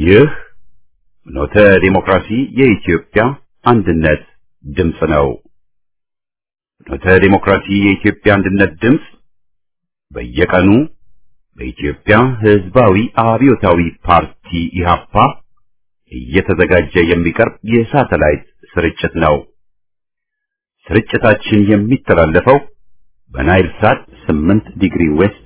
ይህ ኖተ ዲሞክራሲ የኢትዮጵያ አንድነት ድምጽ ነው። ኖተ ዲሞክራሲ የኢትዮጵያ አንድነት ድምጽ በየቀኑ በኢትዮጵያ ሕዝባዊ አብዮታዊ ፓርቲ ኢህአፓ እየተዘጋጀ የሚቀርብ የሳተላይት ስርጭት ነው። ስርጭታችን የሚተላለፈው በናይል ሳት 8 ዲግሪ ዌስት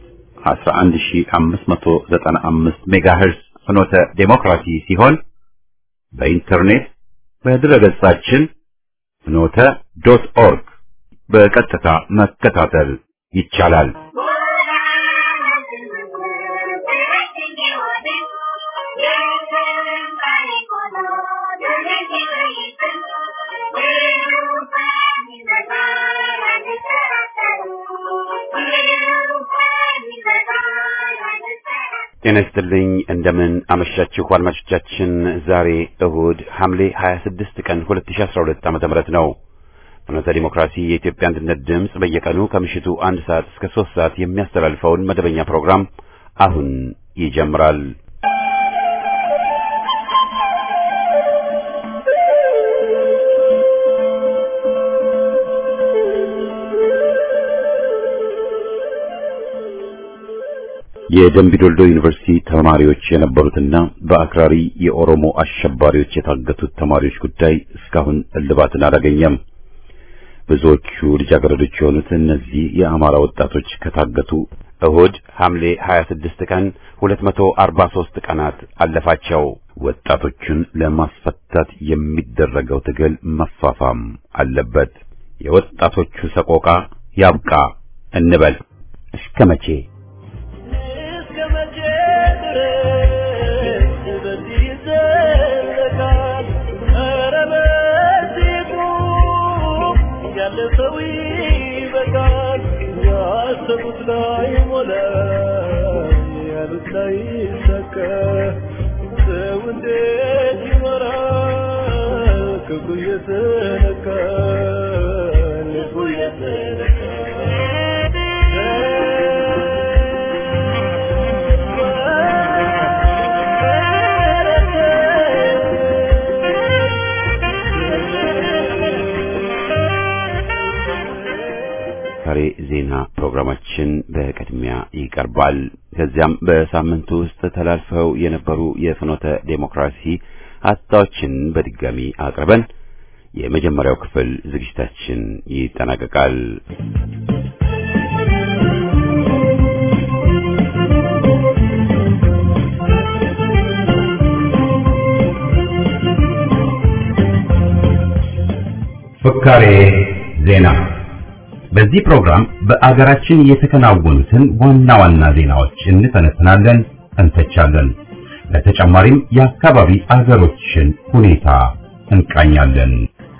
11595 ሜጋሄርዝ ፍኖተ ዲሞክራሲ ሲሆን በኢንተርኔት በድረገጻችን ፍኖተ.ኦርግ በቀጥታ መከታተል ይቻላል። ጤና ይስጥልኝ እንደምን አመሻችሁ አድማጮቻችን። ዛሬ እሁድ ሐምሌ 26 ቀን 2012 ዓ.ም ነው። ፍኖተ ዲሞክራሲ የኢትዮጵያ አንድነት ድምጽ በየቀኑ ከምሽቱ 1 ሰዓት እስከ 3 ሰዓት የሚያስተላልፈውን መደበኛ ፕሮግራም አሁን ይጀምራል። የደምቢዶልዶ ዩኒቨርሲቲ ተማሪዎች የነበሩትና በአክራሪ የኦሮሞ አሸባሪዎች የታገቱት ተማሪዎች ጉዳይ እስካሁን እልባትን አላገኘም። ብዙዎቹ ልጃገረዶች የሆኑት እነዚህ የአማራ ወጣቶች ከታገቱ እሁድ ሐምሌ 26 ቀን 243 ቀናት አለፋቸው። ወጣቶቹን ለማስፈታት የሚደረገው ትግል መፋፋም አለበት። የወጣቶቹ ሰቆቃ ያብቃ እንበል። እስከ መቼ? ዜና ፕሮግራማችን በቅድሚያ ይቀርባል። ከዚያም በሳምንቱ ውስጥ ተላልፈው የነበሩ የፍኖተ ዲሞክራሲ ሀሳቦችን በድጋሚ አቅርበን የመጀመሪያው ክፍል ዝግጅታችን ይጠናቀቃል። ፍካሬ ዜና። በዚህ ፕሮግራም በአገራችን የተከናወኑትን ዋና ዋና ዜናዎች እንተነትናለን፣ እንተቻለን። ለተጨማሪም የአካባቢ አገሮችን ሁኔታ እንቃኛለን።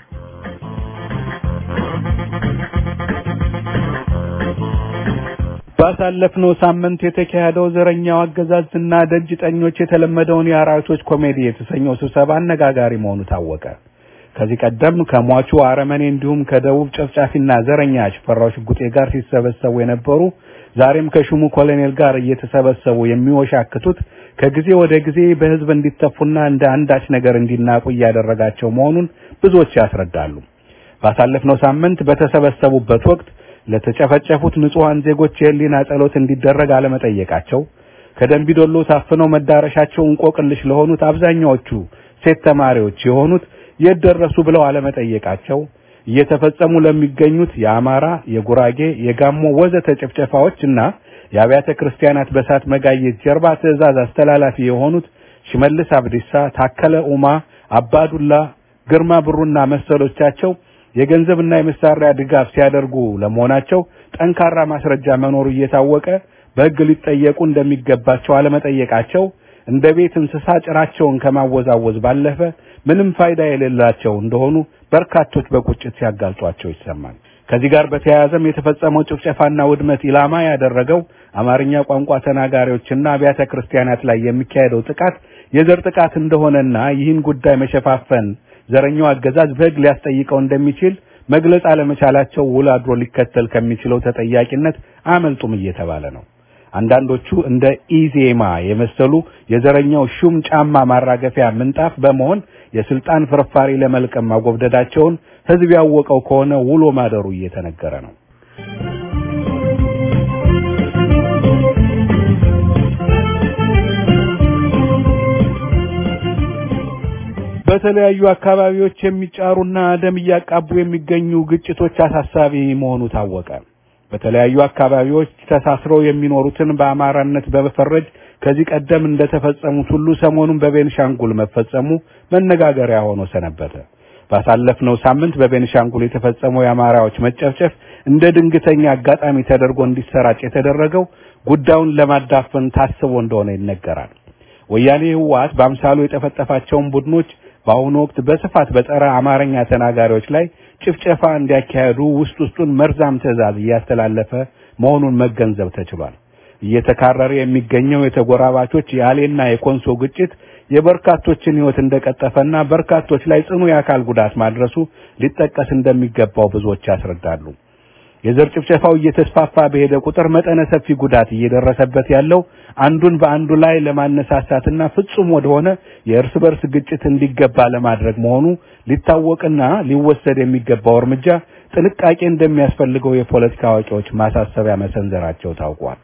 ባሳለፍነው ሳምንት የተካሄደው ዘረኛው አገዛዝና ደጅጠኞች የተለመደውን የአራዊቶች ኮሜዲ የተሰኘው ስብሰባ አነጋጋሪ መሆኑ ታወቀ። ከዚህ ቀደም ከሟቹ አረመኔ እንዲሁም ከደቡብ ጨፍጫፊና ዘረኛ ሽፈራው ሽጉጤ ጋር ሲሰበሰቡ የነበሩ ዛሬም ከሹሙ ኮሎኔል ጋር እየተሰበሰቡ የሚወሻክቱት ከጊዜ ወደ ጊዜ በህዝብ እንዲተፉና እንደ አንዳች ነገር እንዲናቁ ያደረጋቸው መሆኑን ብዙዎች ያስረዳሉ። ባሳለፍነው ሳምንት በተሰበሰቡበት ወቅት ለተጨፈጨፉት ንጹሃን ዜጎች የህሊና ጸሎት እንዲደረግ አለመጠየቃቸው፣ ከደምቢዶሎ ታፍነው መዳረሻቸው እንቆቅልሽ ለሆኑት አብዛኛዎቹ ሴት ተማሪዎች የሆኑት የደረሱ ብለው አለመጠየቃቸው፣ እየተፈጸሙ ለሚገኙት የአማራ፣ የጉራጌ፣ የጋሞ ወዘተ ጭፍጨፋዎችና የአብያተ ክርስቲያናት በሳት መጋየት ጀርባ ትዕዛዝ አስተላላፊ የሆኑት ሽመልስ አብዲሳ፣ ታከለ ኡማ፣ አባዱላ፣ ግርማ ብሩና መሰሎቻቸው የገንዘብና የመሳሪያ ድጋፍ ሲያደርጉ ለመሆናቸው ጠንካራ ማስረጃ መኖሩ እየታወቀ በሕግ ሊጠየቁ እንደሚገባቸው አለመጠየቃቸው እንደ ቤት እንስሳ ጭራቸውን ከማወዛወዝ ባለፈ ምንም ፋይዳ የሌላቸው እንደሆኑ በርካቶች በቁጭት ሲያጋልጧቸው ይሰማል። ከዚህ ጋር በተያያዘም የተፈጸመው ጭፍጨፋና ውድመት ኢላማ ያደረገው አማርኛ ቋንቋ ተናጋሪዎችና አብያተ ክርስቲያናት ላይ የሚካሄደው ጥቃት የዘር ጥቃት እንደሆነና ይህን ጉዳይ መሸፋፈን ዘረኛው አገዛዝ በሕግ ሊያስጠይቀው እንደሚችል መግለጽ አለመቻላቸው ውል አድሮ ሊከተል ከሚችለው ተጠያቂነት አመልጡም እየተባለ ነው። አንዳንዶቹ እንደ ኢዜማ የመሰሉ የዘረኛው ሹም ጫማ ማራገፊያ ምንጣፍ በመሆን የስልጣን ፍርፋሪ ለመልቀም ማጎብደዳቸውን ህዝብ ያወቀው ከሆነ ውሎ ማደሩ እየተነገረ ነው። በተለያዩ አካባቢዎች የሚጫሩና ደም ያቃቡ የሚገኙ ግጭቶች አሳሳቢ መሆኑ ታወቀ። በተለያዩ አካባቢዎች ተሳስረው የሚኖሩትን በአማራነት በመፈረጅ ከዚህ ቀደም እንደተፈጸሙት ሁሉ ሰሞኑን በቤንሻንጉል መፈጸሙ መነጋገሪያ ሆኖ ሰነበተ። ባሳለፍነው ሳምንት በቤንሻንጉል የተፈጸመው የአማራዎች መጨፍጨፍ እንደ ድንገተኛ አጋጣሚ ተደርጎ እንዲሰራጭ የተደረገው ጉዳዩን ለማዳፈን ታስቦ እንደሆነ ይነገራል። ወያኔ ህወሓት በአምሳሉ የጠፈጠፋቸውን ቡድኖች በአሁኑ ወቅት በስፋት በጸረ አማርኛ ተናጋሪዎች ላይ ጭፍጨፋ እንዲያካሄዱ ውስጡን መርዛም ትዕዛዝ እያስተላለፈ መሆኑን መገንዘብ ተችሏል። እየተካረረ የሚገኘው የተጎራባቾች የአሌና የኮንሶ ግጭት የበርካቶችን ህይወት እንደቀጠፈና በርካቶች ላይ ጽኑ የአካል ጉዳት ማድረሱ ሊጠቀስ እንደሚገባው ብዙዎች ያስረዳሉ። የዘር ጭፍጨፋው እየተስፋፋ በሄደ ቁጥር መጠነ ሰፊ ጉዳት እየደረሰበት ያለው አንዱን በአንዱ ላይ ለማነሳሳትና ፍጹም ወደሆነ የእርስ በርስ ግጭት እንዲገባ ለማድረግ መሆኑ ሊታወቅና ሊወሰድ የሚገባው እርምጃ ጥንቃቄ እንደሚያስፈልገው የፖለቲካ አዋቂዎች ማሳሰቢያ መሰንዘራቸው ታውቋል።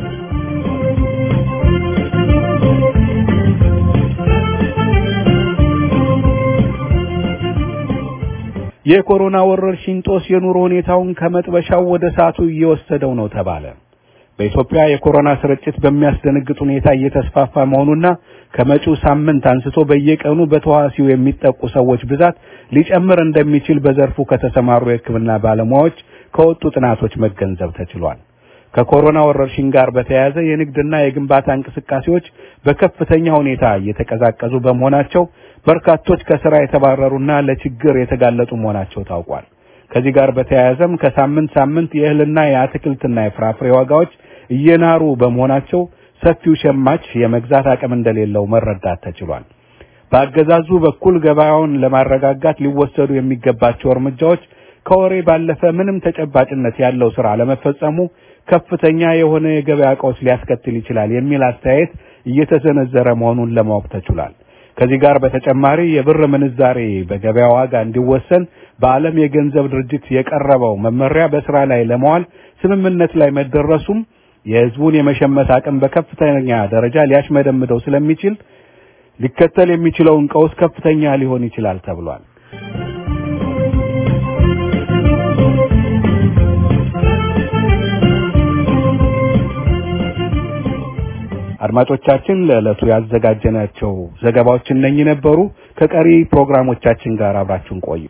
የኮሮና ወረርሽኝ ጦስ የኑሮ ሁኔታውን ከመጥበሻው ወደ ሳቱ እየወሰደው ነው ተባለ። በኢትዮጵያ የኮሮና ስርጭት በሚያስደነግጥ ሁኔታ እየተስፋፋ መሆኑና ከመጪው ሳምንት አንስቶ በየቀኑ በተዋሲው የሚጠቁ ሰዎች ብዛት ሊጨምር እንደሚችል በዘርፉ ከተሰማሩ የሕክምና ባለሙያዎች ከወጡ ጥናቶች መገንዘብ ተችሏል። ከኮሮና ወረርሽኝ ጋር በተያያዘ የንግድና የግንባታ እንቅስቃሴዎች በከፍተኛ ሁኔታ እየተቀዛቀዙ በመሆናቸው በርካቶች ከስራ የተባረሩና ለችግር የተጋለጡ መሆናቸው ታውቋል። ከዚህ ጋር በተያያዘም ከሳምንት የእህልና የአትክልትና የፍራፍሬ ዋጋዎች እየናሩ በመሆናቸው ሰፊው ሸማች የመግዛት አቅም እንደሌለው መረዳት ተችሏል። በአገዛዙ በኩል ገበያውን ለማረጋጋት ሊወሰዱ የሚገባቸው እርምጃዎች ከወሬ ባለፈ ምንም ተጨባጭነት ያለው ስራ ለመፈጸሙ ከፍተኛ የሆነ የገበያ ቀውስ ሊያስከትል ይችላል የሚል አስተያየት እየተሰነዘረ መሆኑን ለማወቅ ተችሏል። ከዚህ ጋር በተጨማሪ የብር ምንዛሬ በገበያ ዋጋ እንዲወሰን በዓለም የገንዘብ ድርጅት የቀረበው መመሪያ በስራ ላይ ለማዋል ስምምነት ላይ መደረሱም የህዝቡን የመሸመት አቅም በከፍተኛ ደረጃ ሊያሽመደምደው ስለሚችል ሊከተል የሚችለውን ቀውስ ከፍተኛ ሊሆን ይችላል ተብሏል። አድማጮቻችን ለዕለቱ ያዘጋጀናቸው ዘገባዎች እነኚህ ነበሩ። ከቀሪ ፕሮግራሞቻችን ጋር አብራችሁን ቆዩ።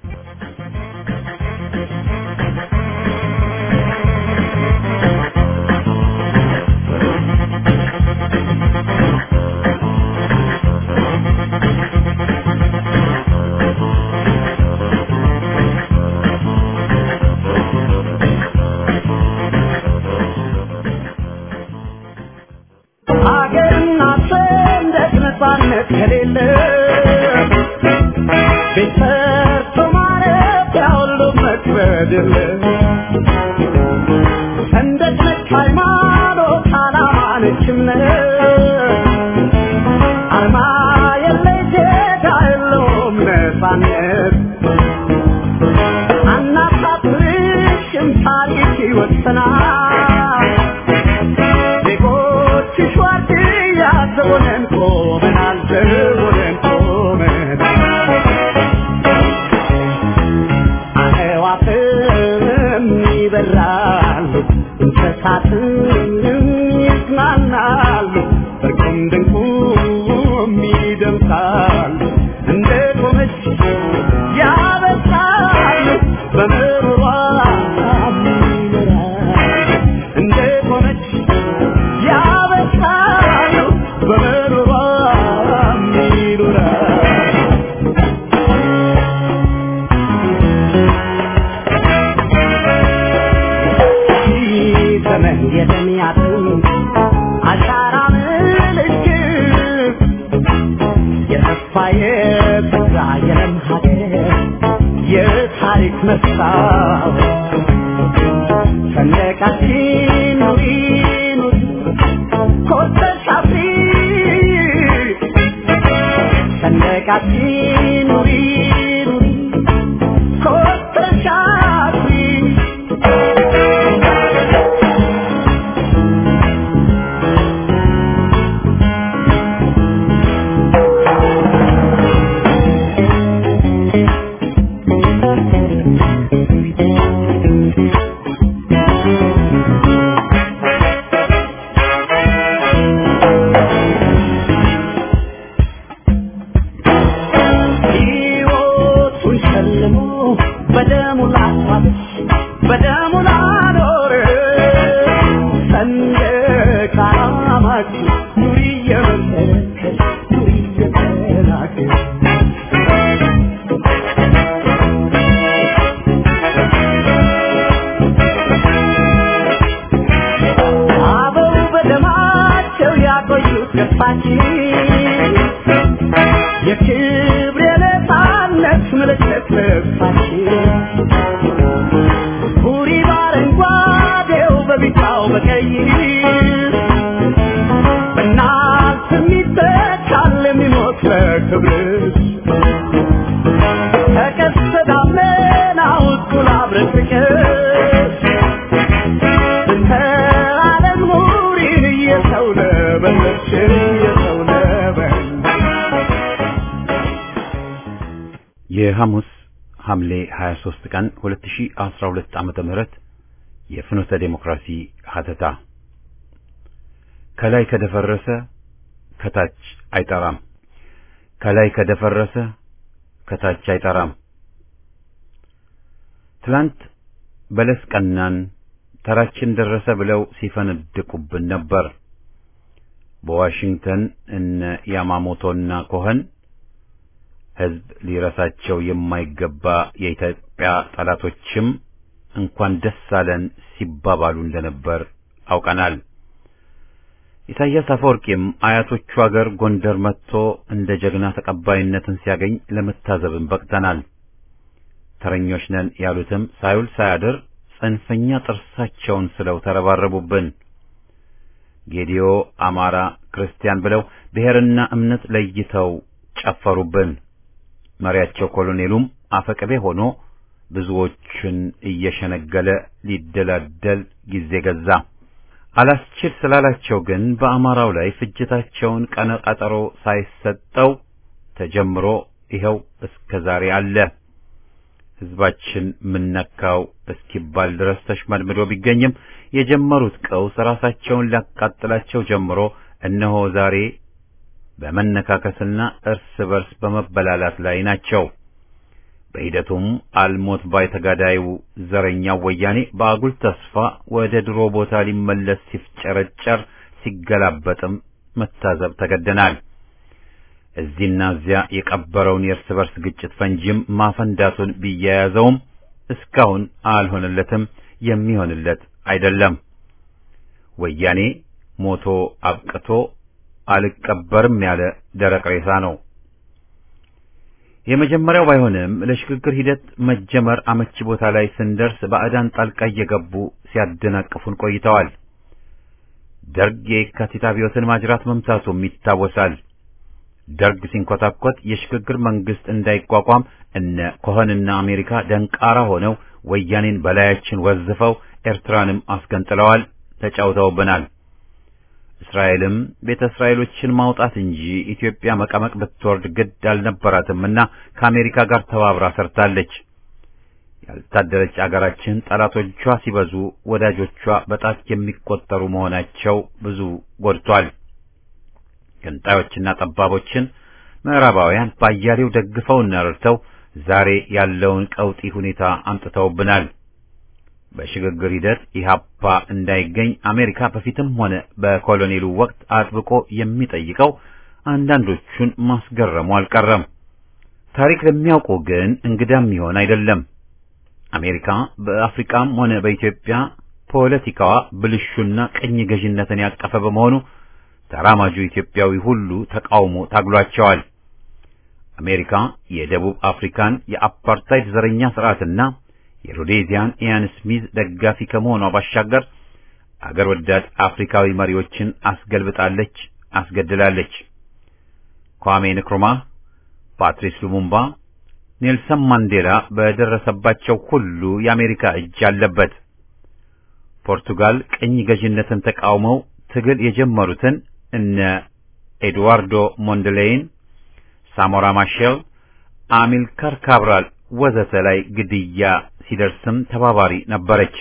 Sendekatin የሐሙስ ሐምሌ 23 ቀን 2012 ዓመተ ምህረት የፍኖተ ዴሞክራሲ ሀተታ ከላይ ከደፈረሰ ከታች አይጠራም ከላይ ከደፈረሰ ከታች አይጠራም ትላንት በለስ ቀናን ተራችን ደረሰ ብለው ሲፈነድቁብን ነበር በዋሽንግተን እነ ያማሞቶና ኮኸን ህዝብ ሊረሳቸው የማይገባ የኢትዮጵያ ጠላቶችም እንኳን ደስ አለን ሲባባሉ እንደነበር አውቀናል ኢሳያስ አፈወርቂም አያቶቹ ሀገር ጎንደር መጥቶ እንደ ጀግና ተቀባይነትን ሲያገኝ ለመታዘብም በቅተናል ተረኞች ነን ያሉትም ሳይውል ሳያድር ጽንፈኛ ጥርሳቸውን ስለው ተረባረቡብን ጌዲዮ አማራ ክርስቲያን ብለው ብሔርና እምነት ለይተው ጨፈሩብን መሪያቸው ኮሎኔሉም አፈቀቤ ሆኖ ብዙዎችን እየሸነገለ ሊደላደል ጊዜ ገዛ አላስችል ስላላቸው ግን በአማራው ላይ ፍጅታቸውን ቀነቀጠሮ ሳይሰጠው ተጀምሮ ይሄው እስከዛሬ አለ ህዝባችን ምንነካው እስኪባል ድረስ ተሽመድምዶ ቢገኝም የጀመሩት ቀውስ ራሳቸውን ሊያቃጥላቸው ጀምሮ እነሆ ዛሬ በመነካከስና እርስ በርስ በመበላላት ላይ ናቸው በሂደቱም አልሞት ባይ ተጋዳዩ ዘረኛው ወያኔ በአጉል ተስፋ ወደ ድሮ ቦታ ሊመለስ ሲፍጨረጨር ሲገላበጥም መታዘብ ተገደናል እዚህና እዚያ የቀበረውን የእርስ በርስ ግጭት ፈንጂም ማፈንዳቱን ቢያያዘውም እስካሁን አልሆነለትም የሚሆንለት አይደለም ወያኔ ሞቶ አብቅቶ አልቀበርም ያለ ደረቅ ሬሳ ነው የመጀመሪያው ባይሆንም ለሽግግር ሂደት መጀመር አመቺ ቦታ ላይ ስንደርስ ባዕዳን ጣልቃ እየገቡ ሲያደናቅፉን ቆይተዋል ደርግ የካቲት አብዮትን ማጅራት መምታቱም ይታወሳል ደርግ ሲንኮታኮት የሽግግር መንግስት እንዳይቋቋም እነ ኮኸንና አሜሪካ ደንቃራ ሆነው ወያኔን በላያችን ወዝፈው ኤርትራንም አስገንጥለዋል ተጫውተውብናል እስራኤልም ቤተ እስራኤሎችን ማውጣት እንጂ ኢትዮጵያ መቀመቅ ብትወርድ ግድ አልነበራትምና ከአሜሪካ ጋር ተባብራ ሰርታለች ያልታደለች አገራችን ጠላቶቿ ሲበዙ ወዳጆቿ በጣት የሚቆጠሩ መሆናቸው ብዙ ጎድቷል ገንጣዮችና ጠባቦችን ምዕራባውያን ባያሌው ደግፈውና ረድተው ዛሬ ያለውን ቀውጢ ሁኔታ አምጥተውብናል በሽግግር ሂደት ኢህአፓ እንዳይገኝ አሜሪካ በፊትም ሆነ በኮሎኔሉ ወቅት አጥብቆ የሚጠይቀው አንዳንዶቹን ማስገረሙ አልቀረም ታሪክ ለሚያውቁ ግን እንግዳም ይሆን አይደለም አሜሪካ በአፍሪካም ሆነ በኢትዮጵያ ፖለቲካዋ ብልሹና ቀኝ ገዥነትን ያቀፈ በመሆኑ ተራማጁ ኢትዮጵያዊ ሁሉ ተቃውሞ ታግሏቸዋል አሜሪካ የደቡብ አፍሪካን የአፓርታይድ ዘረኛ ስርዓትና የሮዴዚያን ኢያን ስሚዝ ደጋፊ ከመሆኗ ባሻገር አገር ወዳድ አፍሪካዊ መሪዎችን አስገልብጣለች፣ አስገድላለች። ኳሜ ንክሩማ፣ ፓትሪስ ሉሙምባ፣ ኔልሰን ማንዴላ በደረሰባቸው ሁሉ የአሜሪካ እጅ አለበት። ፖርቱጋል ቅኝ ገዥነትን ተቃውመው ትግል የጀመሩትን እነ ኤድዋርዶ ሞንደሌይን፣ ሳሞራ ማሼል፣ አሚልካር ካብራል ወዘተ ላይ ግድያ ሲደርስም ተባባሪ ነበረች።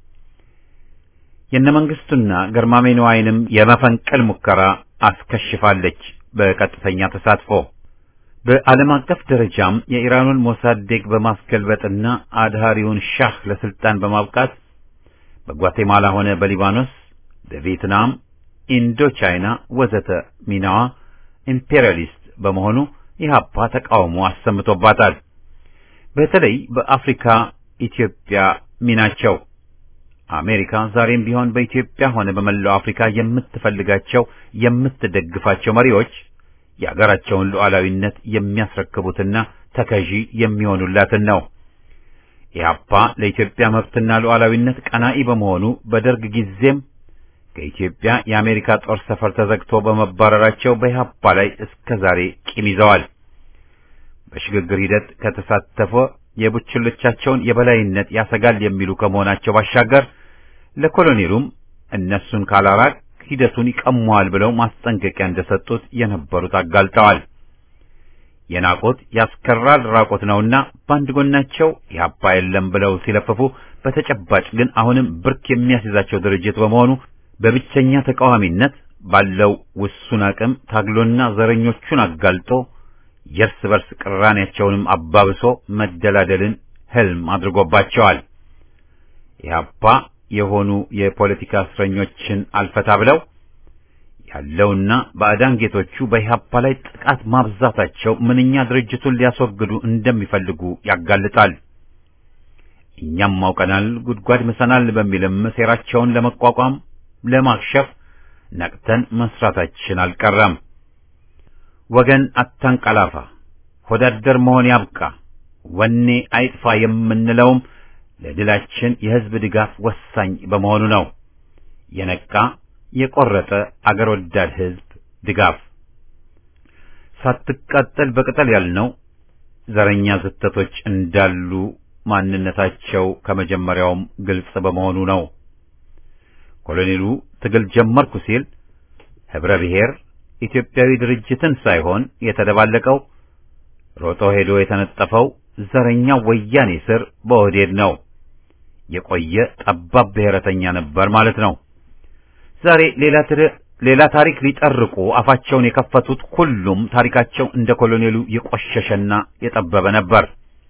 የነመንግስቱና ገርማሜ ነዋይንም የመፈንቅል ሙከራ አስከሽፋለች በቀጥተኛ ተሳትፎ። በዓለም አቀፍ ደረጃም የኢራኑን ሞሳዴቅ በማስገልበጥና አድሃሪውን ሻህ ለስልጣን በማብቃት በጓቴማላ ሆነ በሊባኖስ፣ በቪየትናም፣ ኢንዶቻይና ወዘተ ሚናዋ ኢምፔሪያሊስት በመሆኑ ኢህአፓ ተቃውሞ አሰምቶባታል። በተለይ በአፍሪካ ኢትዮጵያ ሚናቸው አሜሪካ ዛሬም ቢሆን በኢትዮጵያ ሆነ በመላው አፍሪካ የምትፈልጋቸው የምትደግፋቸው መሪዎች የአገራቸውን ሉዓላዊነት የሚያስረክቡትና ተከዢ የሚሆኑላትን ነው። ኢህአፓ ለኢትዮጵያ መብትና ሉዓላዊነት ቀናኢ በመሆኑ በደርግ ጊዜም ከኢትዮጵያ የአሜሪካ ጦር ሰፈር ተዘግቶ በመባረራቸው በኢህአፓ ላይ እስከ ዛሬ ቂም ይዘዋል። በሽግግር ሂደት ከተሳተፈ የቡችሎቻቸውን የበላይነት ያሰጋል የሚሉ ከመሆናቸው ባሻገር ለኮሎኔሉም እነሱን ካላራቅ ሂደቱን ይቀመዋል ብለው ማስጠንቀቂያ እንደሰጡት የነበሩት አጋልጠዋል። የናቆት ያስከራል ራቆት ነውና በአንድ ጎናቸው ኢህአፓ የለም ብለው ሲለፍፉ፣ በተጨባጭ ግን አሁንም ብርክ የሚያስይዛቸው ድርጅት በመሆኑ በብቸኛ ተቃዋሚነት ባለው ውሱን አቅም ታግሎና ዘረኞቹን አጋልጦ የእርስ በርስ ቅራኔያቸውንም አባብሶ መደላደልን ህልም አድርጎባቸዋል። ኢህአፓ የሆኑ የፖለቲካ እስረኞችን አልፈታ ብለው ያለውና ባዕዳን ጌቶቹ በኢህአፓ ላይ ጥቃት ማብዛታቸው ምንኛ ድርጅቱን ሊያስወግዱ እንደሚፈልጉ ያጋልጣል። እኛም አውቀናል፣ ጉድጓድ ምሰናል በሚልም ሴራቸውን ለመቋቋም ለማክሸፍ ነቅተን መስራታችን አልቀረም። ወገን አታንቀላፋ፣ ሆዳደር መሆን ያብቃ፣ ወኔ አይጥፋ የምንለውም ለድላችን የህዝብ ድጋፍ ወሳኝ በመሆኑ ነው። የነቃ የቆረጠ አገር ወዳድ ህዝብ ድጋፍ ሳትቃጠል በቅጠል ያልነው ዘረኛ ዝተቶች እንዳሉ ማንነታቸው ከመጀመሪያውም ግልጽ በመሆኑ ነው። ኮሎኔሉ ትግል ጀመርኩ ሲል ህብረ ብሔር ኢትዮጵያዊ ድርጅትን ሳይሆን የተደባለቀው ሮጦ ሄዶ የተነጠፈው ዘረኛው ወያኔ ስር በኦህዴድ ነው። የቆየ ጠባብ ብሔረተኛ ነበር ማለት ነው። ዛሬ ሌላ ታሪክ ሊጠርቁ አፋቸውን የከፈቱት ሁሉም ታሪካቸው እንደ ኮሎኔሉ የቆሸሸና የጠበበ ነበር።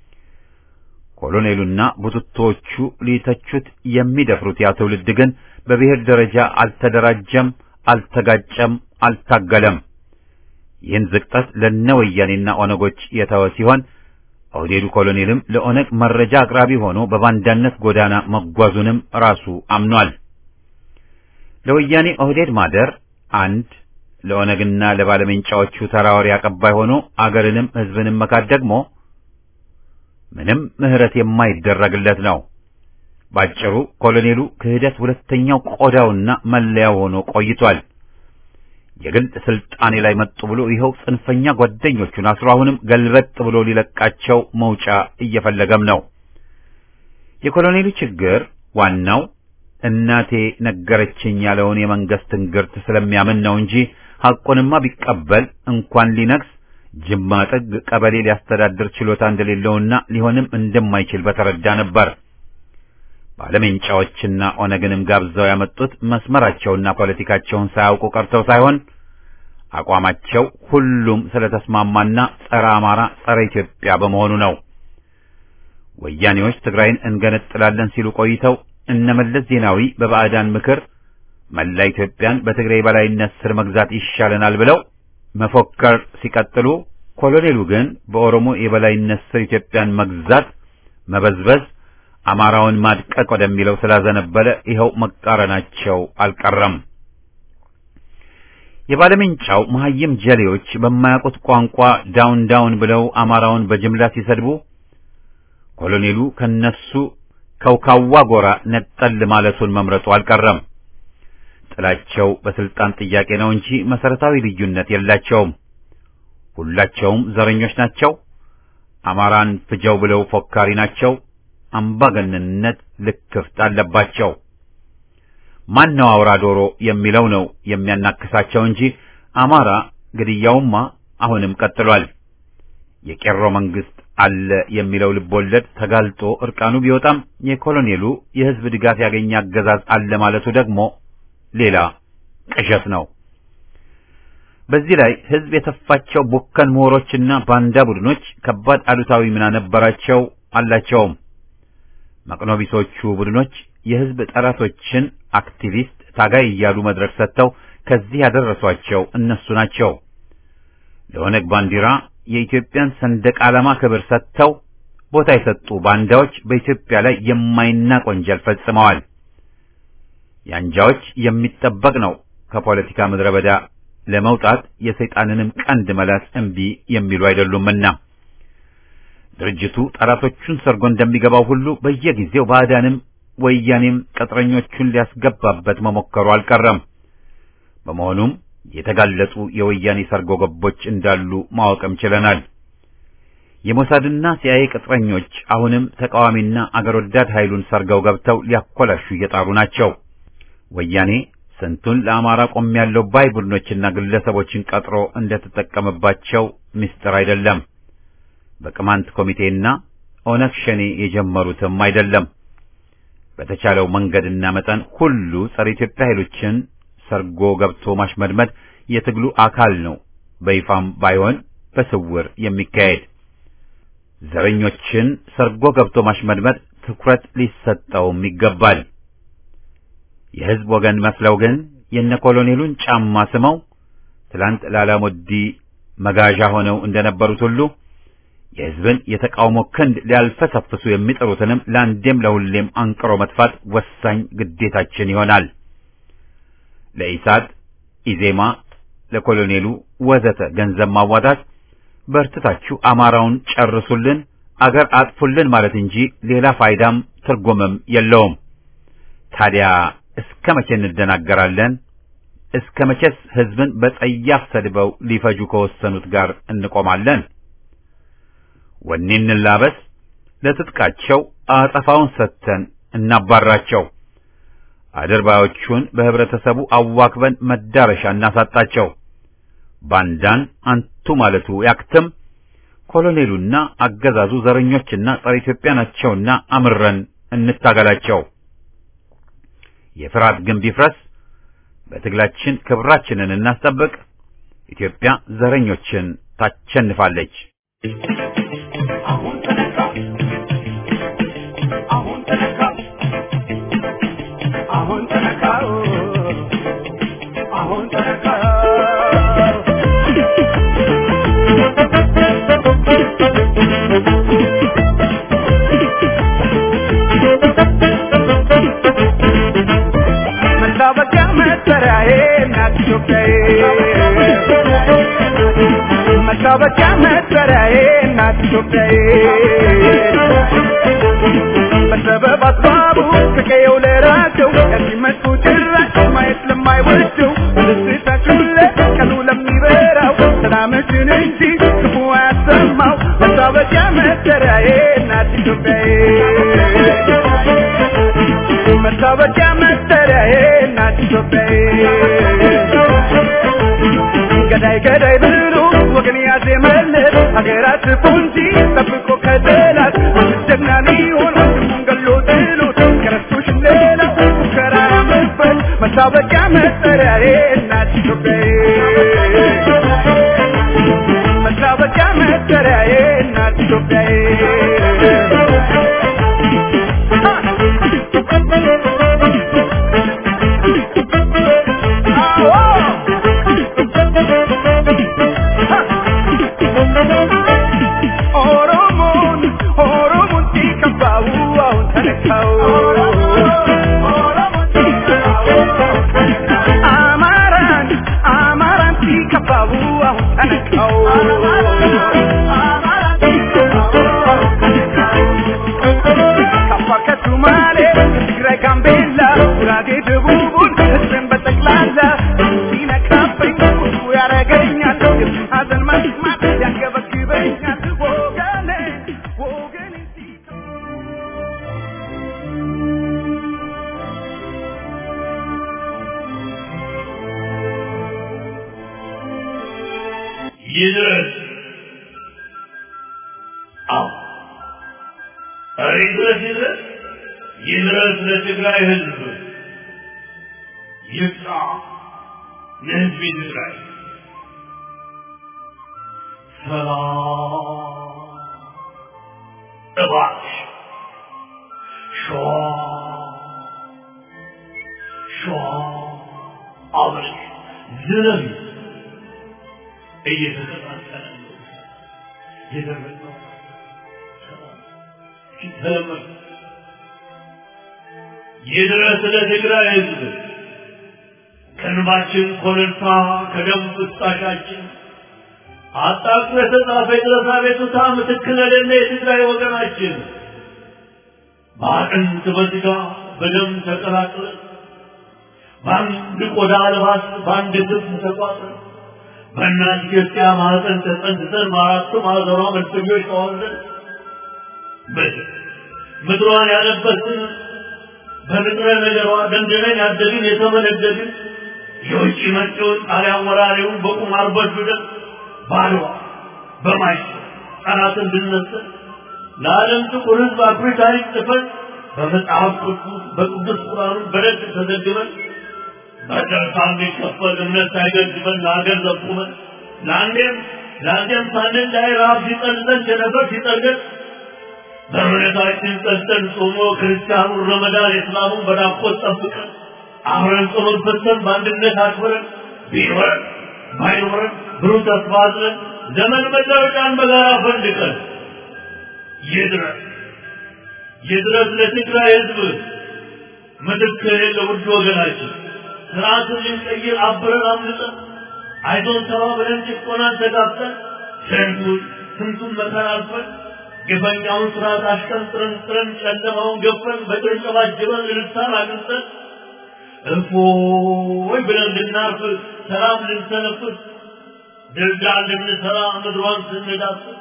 ኮሎኔሉና ቡትቶቹ ሊተቹት የሚደፍሩት ያ ትውልድ ግን በብሔር ደረጃ አልተደራጀም፣ አልተጋጨም፣ አልታገለም። ይህን ዝቅጠት ለነወያኔና ኦነጎች የተወ ሲሆን ኦህዴዱ ኮሎኔልም ለኦነግ መረጃ አቅራቢ ሆኖ በባንዳነት ጎዳና መጓዙንም ራሱ አምኗል። ለወያኔ ኦህዴድ ማደር አንድ፣ ለኦነግና ለባለመንጫዎቹ ተራዋሪ አቀባይ ሆኖ አገርንም ህዝብንም መካድ ደግሞ ምንም ምህረት የማይደረግለት ነው። ባጭሩ ኮሎኔሉ ክህደት ሁለተኛው ቆዳውና መለያው ሆኖ ቆይቷል። የግል ስልጣኔ ላይ መጡ ብሎ ይኸው ጽንፈኛ ጓደኞቹን አስሮ አሁንም ገልበጥ ብሎ ሊለቃቸው መውጫ እየፈለገም ነው። የኮሎኔሉ ችግር ዋናው እናቴ ነገረችኝ ያለውን የመንግስት ትንግርት ስለሚያምን ነው እንጂ ሐቁንማ ቢቀበል እንኳን ሊነግስ ጅማ ጥግ ቀበሌ ሊያስተዳድር ችሎታ እንደሌለውና ሊሆንም እንደማይችል በተረዳ ነበር። ባለመንጫዎችና ኦነግንም ጋብዘው ያመጡት መስመራቸውና ፖለቲካቸውን ሳያውቁ ቀርተው ሳይሆን አቋማቸው ሁሉም ስለተስማማና ጸረ አማራ፣ ጸረ ኢትዮጵያ በመሆኑ ነው። ወያኔዎች ትግራይን እንገነጥላለን ሲሉ ቆይተው እነመለስ ዜናዊ በባዕዳን ምክር መላ ኢትዮጵያን በትግራይ በላይነት ስር መግዛት ይሻለናል ብለው መፎከር ሲቀጥሉ፣ ኮሎኔሉ ግን በኦሮሞ የበላይነት ስር ኢትዮጵያን መግዛት መበዝበዝ አማራውን ማድቀቅ ወደሚለው ስላዘነበለ ይኸው መቃረናቸው አልቀረም። የባለመንጫው መሐይም ጀሌዎች በማያውቁት ቋንቋ ዳውን ብለው አማራውን በጅምላ ሲሰድቡ ኮሎኔሉ ከነሱ ከውካዋ ጎራ ነጠል ማለቱን መምረጡ አልቀረም። ጥላቸው በስልጣን ጥያቄ ነው እንጂ መሰረታዊ ልዩነት የላቸውም። ሁላቸውም ዘረኞች ናቸው። አማራን ፍጀው ብለው ፎካሪ ናቸው። አምባገነንነት ልክፍት አለባቸው። ማነው አውራ ዶሮ የሚለው ነው የሚያናክሳቸው እንጂ አማራ ግድያውማ አሁንም ቀጥሏል። የቄሮ መንግስት አለ የሚለው ልቦለድ ተጋልጦ እርቃኑ ቢወጣም የኮሎኔሉ የህዝብ ድጋፍ ያገኘ አገዛዝ አለ ማለቱ ደግሞ ሌላ ቅዠት ነው። በዚህ ላይ ህዝብ የተፋቸው ቡከን ምሁሮችና ባንዳ ቡድኖች ከባድ አሉታዊ ሚና ነበራቸው አላቸውም። መቅኖቢሶቹ ቡድኖች የህዝብ ጠላቶችን አክቲቪስት ታጋይ እያሉ መድረክ ሰጥተው ከዚህ ያደረሷቸው እነሱ ናቸው። ለኦነግ ባንዲራ የኢትዮጵያን ሰንደቅ ዓላማ ክብር ሰጥተው ቦታ የሰጡ ባንዳዎች በኢትዮጵያ ላይ የማይናቅ ወንጀል ፈጽመዋል። ያንጃዎች የሚጠበቅ ነው ከፖለቲካ ምድረ በዳ ለመውጣት የሰይጣንንም ቀንድ መላስ እምቢ የሚሉ አይደሉምና ድርጅቱ ጠላቶቹን ሰርጎ እንደሚገባው ሁሉ በየጊዜው ባዕዳንም ወያኔም ቅጥረኞቹን ሊያስገባበት መሞከሩ አልቀረም። በመሆኑም የተጋለጡ የወያኔ ሰርጎ ገቦች እንዳሉ ማወቅም ችለናል። የሞሳድና ሲአይኤ ቅጥረኞች አሁንም ተቃዋሚና አገር ወዳድ ኃይሉን ሰርገው ገብተው ሊያኮላሹ እየጣሩ ናቸው። ወያኔ ስንቱን ለአማራ ቆሜያለሁ ባይ ቡድኖችና ግለሰቦችን ቀጥሮ እንደተጠቀመባቸው ምስጢር አይደለም። በቅማንት ኮሚቴና ኦነግ ሸኔ የጀመሩትም አይደለም። በተቻለው መንገድና መጠን ሁሉ ጸረ ኢትዮጵያ ኃይሎችን ሰርጎ ገብቶ ማሽመድመድ የትግሉ አካል ነው። በይፋም ባይሆን በስውር የሚካሄድ ዘረኞችን ሰርጎ ገብቶ ማሽመድመድ ትኩረት ሊሰጠውም ይገባል። የህዝብ ወገን መስለው ግን የነ ኮሎኔሉን ጫማ ስመው ትላንት ላላሞዲ መጋዣ ሆነው እንደነበሩት ሁሉ የህዝብን የተቃውሞ ክንድ ሊያልፈሰፍሱ የሚጥሩትንም ለአንዴም ለሁሌም አንቅሮ መጥፋት ወሳኝ ግዴታችን ይሆናል። ለኢሳት፣ ኢዜማ፣ ለኮሎኔሉ ወዘተ ገንዘብ ማዋጣት በርትታችሁ አማራውን ጨርሱልን፣ አገር አጥፉልን ማለት እንጂ ሌላ ፋይዳም ትርጉምም የለውም። ታዲያ እስከ መቼ እንደናገራለን? እስከ መቼስ ህዝብን በጸያፍ ሰድበው ሊፈጁ ከወሰኑት ጋር እንቆማለን? ወኔን እንላበስ፣ ለትጥቃቸው አጸፋውን ሰጥተን እናባራቸው። አድርባዮቹን በህብረተሰቡ አዋክበን መዳረሻ እናሳጣቸው። ባንዳን አንቱ ማለቱ ያክትም። ኮሎኔሉና አገዛዙ ዘረኞችና ጸረ ኢትዮጵያ ናቸውና አምረን እንታገላቸው። የፍርሃት ግንብ ይፍረስ። በትግላችን ክብራችንን እናስጠብቅ። ኢትዮጵያ ዘረኞችን ታሸንፋለች። መታወቂያ መሰሪያዬ እናት ኢትዮጵያዬ በሰበብ አስባቡ ከቀየው ለራቸው የሚመጡ ጭራሽ ማየት ለማይወደው ደስታችሁ ለቀኑ ለሚበራው ሰላምሽን እንጂ ክፉ አያሰማው መታወቂያ መሰሪያዬ እናት ኢትዮጵያዬ መታወቂያ መሰሪያዬ እናት ኢትዮጵያዬ ገዳይ ገዳይ ብሎ ወገን ያዘመለት ሀገራት ፖንጂ ጠብቆ ከጠላት ጀግና ሊሆን ወንድሙን ገሎ ጥሎት ከረስቶሽ ሌላ ሙከራ መፈል መታወቂያ መሰሪያዬ እናት ኢትዮጵያዬ መታወቂያ መሰሪያዬ እናት ኢትዮጵያዬ አማራ ይድረስ ይድረስ ለትግራይ ህዝብ ይብቃ ለህዝብ ትግራይ ሰላም እባክሽ ሸዋ አብረሽ ዝለቢ እየተቀጣጠለ ነው የደረሰው ሲተለመድ ይድረስ ለትግራይ ህዝብ ከእንባችን ኮለልታ ከደም ፍሳሻችን አጣጥፎ የተጻፈ የድረስ አቤቱታ ምትክ ለሌለ የትግራይ ወገናችን በአጥንት በሥጋ በደም ተቀላቅለን በአንድ ቆዳ ልባስ በአንድ ልብስ ተቋጥረን በእናት ኢትዮጵያ ማህፀን ተጸንሰን በአራቱ ማዕዘኗ መልሰኞች ተዋልደን ምድሯን ያለበስን በንጥረ ነገሯ ደንድነን ያደግን የተመነደግን የውጭ መጪውን ጣሊያን ወራሪውን በቁማር በድብደን ባድዋ በማይ ጠላትን እንድንነስር ለዓለም ጥቁር ሕዝብ አኩሪ ታሪክ ጽፈን በመጽሐፍ ቅዱስ በቅዱስ ቁርአን በደግ ተዘግበን በደርሳ እንዲከፈል እምነት ሳይገድበን ለሀገር ዘቁመን ለአንዴም ሳንን ላይ ረሃብ ሲጠልለን ቸነፈር ሲጠልገን በእምነታችን ጸንተን ጾሞ ክርስቲያኑን ረመዳን እስላሙን በናፍቆት ጠብቀን አብረን ጾመን ፈተን በአንድነት አክብረን ቢኖረን ባይኖረን ብሩህ ተስፋ አዝለን ዘመን መለወጫን በጋራ ፈንድቀን ይድረስ ለትግራይ ህዝብ ምትክ የሌለው ውድ ወገናችን ስርዓትን ልንቀይር አብረን አምልጠን አይዞን ተባብለን ጭቆናን ተጋፍተን ስንቱን መከራ አልፈን ግፈኛውን ስርዓት አሽቀንጥረን ጥረን ጨለማውን ገፈን በጭብጨባ ጅበን ልልሳን አግኝተን እፎይ ብለን እንድናርፍ ሰላም ልንሰነፍስ ድልዳል ልንሰራ ምድሯን ስንዳስስ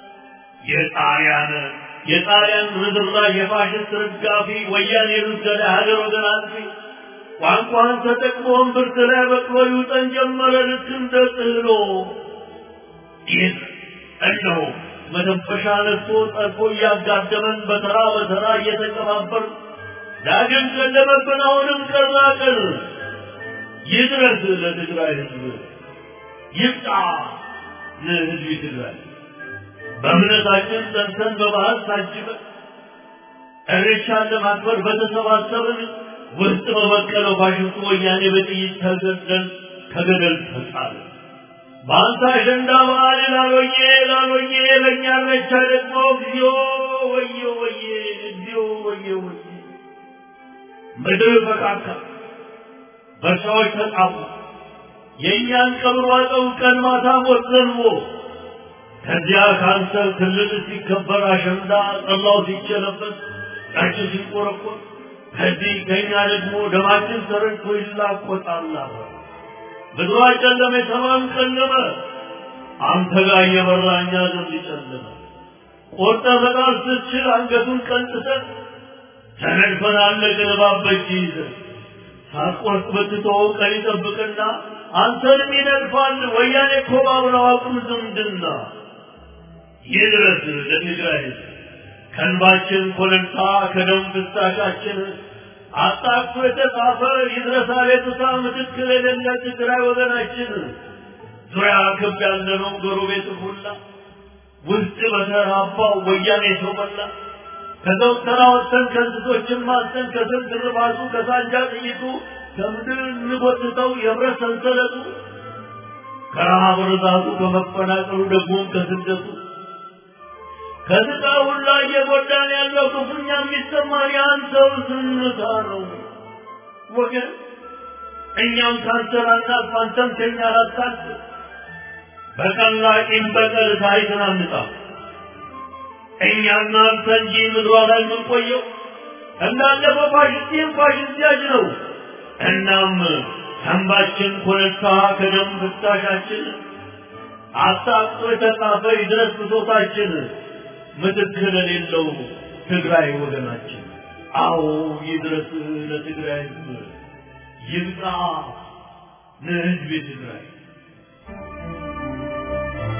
የጣሊያን ርዝራዥ የፋሽስት ርጋፊ ወያኔ ሩስገዳ ሀገር ወገን አጥፊ ቋንቋን ተጠቅሞ እምብርት ላይ በቅሎ ይውጠን ጀመረ ልክ እንደ ጥህሎ ይህ እነሆ መተንፈሻ ነስቶ ጠልፎ እያጋደመን በተራ እየተቀባበር ዳግም ጨለመብን አሁንም ቀና ቀን ይድረስ ለትግራይ ህዝብ ይብቃ ለህዝብ ትግራይ በእምነታችን ጸንተን በባህል ታጅበን እሬቻን ለማክበር በተሰባሰብን ውስጥ በበቀለው ፋሽስቱ ወያኔ በጥይት ተገደል ከገደል ተጣለ በአንተ አሸንዳ በዓል ላሎዬ ለእኛ እሬቻ ደግሞ እግዚኦ ወየ ምድር ፈቃካ በሰዎች ተጣፉ የእኛን ቀብር ዋጠው ቀን ማታ ሞት ዘንቦ ከዚያ ካንሰር ክልል ሲከበር አሸንዳ ጠላው ሲቸለበት ጠጅ ሲቆረቆር ከዚህ ከእኛ ደግሞ ደማችን ተረጭቶ ይላቆጣል ምድሯ ጨለመ ሰማም ጨለመ አንተ ጋር እየበራ እኛ ዘንድ ጨለመ ቆርጠ በጣም ስትችል አንገቱን ቀንጥሰን ተነድፈን አለቅን እባብ በእጅ ይዘን ሳትቆርጥ ብትተወው ቀን ይጠብቅና አንተንም ይነድፋል ወያኔ እኮ ባብረው አቁም ዝምድና ይድረስ ለትግራይ ህዝብ ከእንባችን ኮለልታ ከደም ፍሳሻችን አጣጥፎ የተጻፈ ይድረስ አቤቱታ ምትክ ለሌለ ትግራይ ወገናችን ዙሪያ ክብ ያለነው ጎረቤት ሁላ ውስጥ በተራባው ወያኔ ሰው በላ ከዘውተራ ወጥተን ከእንስሶችን ማስተን ከስንት ርባቱ ከሳንጃ ጥይቱ ከምድር እንጎትተው የብረት ሰንሰለቱ ከረሃብ ርዛቱ ከመፈናቀሉ ደግሞም ከስደቱ ከስጋ ሁላ እየጎዳን ያለው ክፉኛ የሚሰማን የአንተው ዝምታ ነው ወገን እኛም ካንተን አናልፍ አንተም ከኛ ላታልፍ በቀላቂም በቀል ታይተን አንጣ እኛና አንተ እንጂ ምድሯ ላይ የምንቆየው እንዳለፈው ፋሽስት ያጅ ነው እናም ሰንባችን ኮለልታ ከደም ፍሳሻችን አጣጥፎ የተጻፈ ይድረስ ብሶታችን ምትክ ለሌለው ትግራይ ወገናችን አዎ ይድረስ ለትግራይ ህዝብ ይብቃ ለህዝብ ትግራይ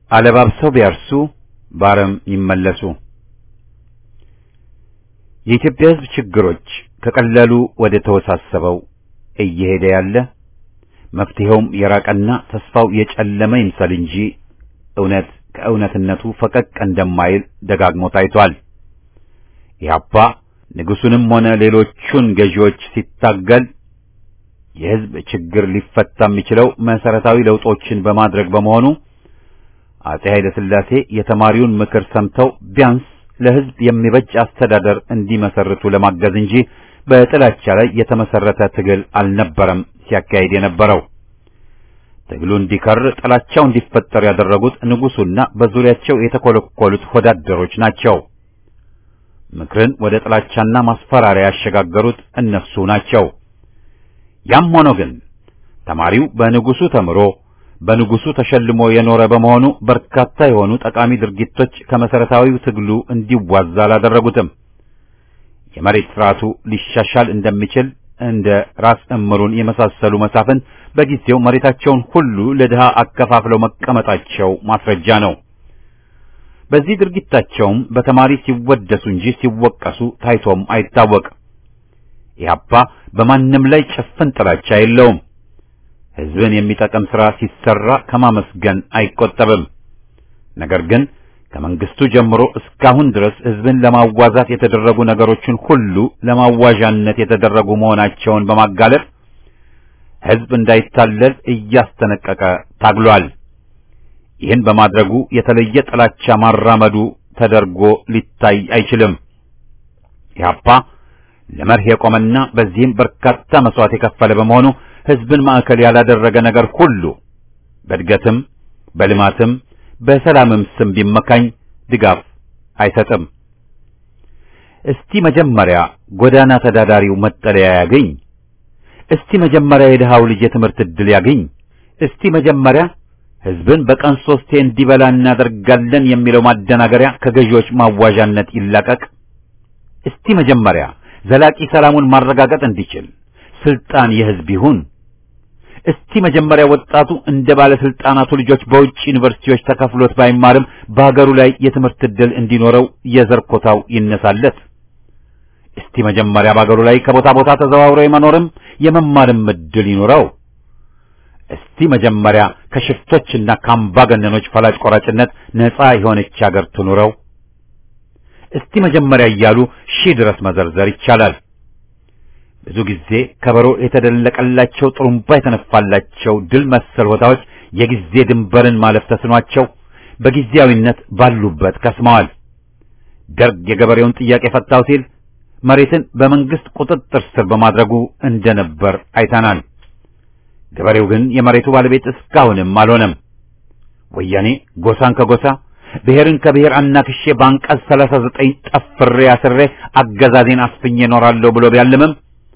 አለባብሰው ቢያርሱ ባረም ይመለሱ። የኢትዮጵያ ሕዝብ ችግሮች ከቀላሉ ወደ ተወሳሰበው እየሄደ ያለ መፍትሄውም የራቀና ተስፋው የጨለመ ይምሰል እንጂ እውነት ከእውነትነቱ ፈቀቅ እንደማይል ደጋግሞ ታይቷል። ኢህአፓ ንጉሱንም ሆነ ሌሎቹን ገዢዎች ሲታገል የሕዝብ ችግር ሊፈታ የሚችለው መሰረታዊ ለውጦችን በማድረግ በመሆኑ አጼ ኃይለ ሥላሴ የተማሪውን ምክር ሰምተው ቢያንስ ለሕዝብ የሚበጅ አስተዳደር እንዲመሰርቱ ለማገዝ እንጂ በጥላቻ ላይ የተመሰረተ ትግል አልነበረም ሲያካሂድ የነበረው። ትግሉ እንዲከር ጥላቻው እንዲፈጠር ያደረጉት ንጉሱና በዙሪያቸው የተኮለኮሉት ወዳደሮች ናቸው። ምክርን ወደ ጥላቻና ማስፈራሪያ ያሸጋገሩት እነሱ ናቸው። ያም ሆኖ ግን ተማሪው በንጉሱ ተምሮ በንጉሱ ተሸልሞ የኖረ በመሆኑ በርካታ የሆኑ ጠቃሚ ድርጊቶች ከመሰረታዊው ትግሉ እንዲዋዛ አላደረጉትም። የመሬት ስርዓቱ ሊሻሻል እንደሚችል እንደ ራስ እምሩን የመሳሰሉ መሳፍንት በጊዜው መሬታቸውን ሁሉ ለድሃ አከፋፍለው መቀመጣቸው ማስረጃ ነው። በዚህ ድርጊታቸውም በተማሪ ሲወደሱ እንጂ ሲወቀሱ ታይቶም አይታወቅ። ኢህአፓ በማንም ላይ ጭፍን ጥላቻ የለውም። ሕዝብን የሚጠቅም ሥራ ሲሰራ ከማመስገን አይቆጠብም። ነገር ግን ከመንግስቱ ጀምሮ እስካሁን ድረስ ሕዝብን ለማዋዛት የተደረጉ ነገሮችን ሁሉ ለማዋዣነት የተደረጉ መሆናቸውን በማጋለጥ ሕዝብ እንዳይታለል እያስጠነቀቀ ታግሏል። ይህን በማድረጉ የተለየ ጥላቻ ማራመዱ ተደርጎ ሊታይ አይችልም። ኢህአፓ ለመርህ የቆመና በዚህም በርካታ መስዋዕት የከፈለ በመሆኑ ሕዝብን ማዕከል ያላደረገ ነገር ሁሉ በእድገትም በልማትም በሰላምም ስም ቢመካኝ ድጋፍ አይሰጥም። እስቲ መጀመሪያ ጎዳና ተዳዳሪው መጠለያ ያገኝ፣ እስቲ መጀመሪያ የድሃው ልጅ የትምህርት ዕድል ያገኝ፣ እስቲ መጀመሪያ ሕዝብን በቀን 3 እንዲበላ እናደርጋለን የሚለው ማደናገሪያ ከገዢዎች ማዋዣነት ይላቀቅ። እስቲ መጀመሪያ ዘላቂ ሰላሙን ማረጋገጥ እንዲችል ስልጣን የሕዝብ ይሁን። እስቲ መጀመሪያ ወጣቱ እንደ ባለስልጣናቱ ልጆች በውጭ ዩኒቨርሲቲዎች ተከፍሎት ባይማርም በሀገሩ ላይ የትምህርት ዕድል እንዲኖረው የዘር ኮታው ይነሳለት። እስቲ መጀመሪያ በሀገሩ ላይ ከቦታ ቦታ ተዘዋውሮ የመኖርም የመማርም ዕድል ይኖረው። እስቲ መጀመሪያ ከሽፍቶችና ከአምባገነኖች ፈላጭ ቆራጭነት ነፃ የሆነች ሀገር ትኑረው። እስቲ መጀመሪያ እያሉ ሺህ ድረስ መዘርዘር ይቻላል። ብዙ ጊዜ ከበሮ የተደለቀላቸው ጥሩምባ የተነፋላቸው ድል መሰል ቦታዎች የጊዜ ድንበርን ማለፍ ተስኗቸው በጊዜያዊነት ባሉበት ከስመዋል። ደርግ የገበሬውን ጥያቄ ፈታው ሲል መሬትን በመንግስት ቁጥጥር ስር በማድረጉ እንደነበር አይተናል። ገበሬው ግን የመሬቱ ባለቤት እስካሁንም አልሆነም። ወያኔ ጎሳን ከጎሳ ብሔርን ከብሔር አናክሼ በአንቀጽ 39 ጠፍሬ አስሬ አገዛዜን አስፍኜ እኖራለሁ ብሎ ቢያልምም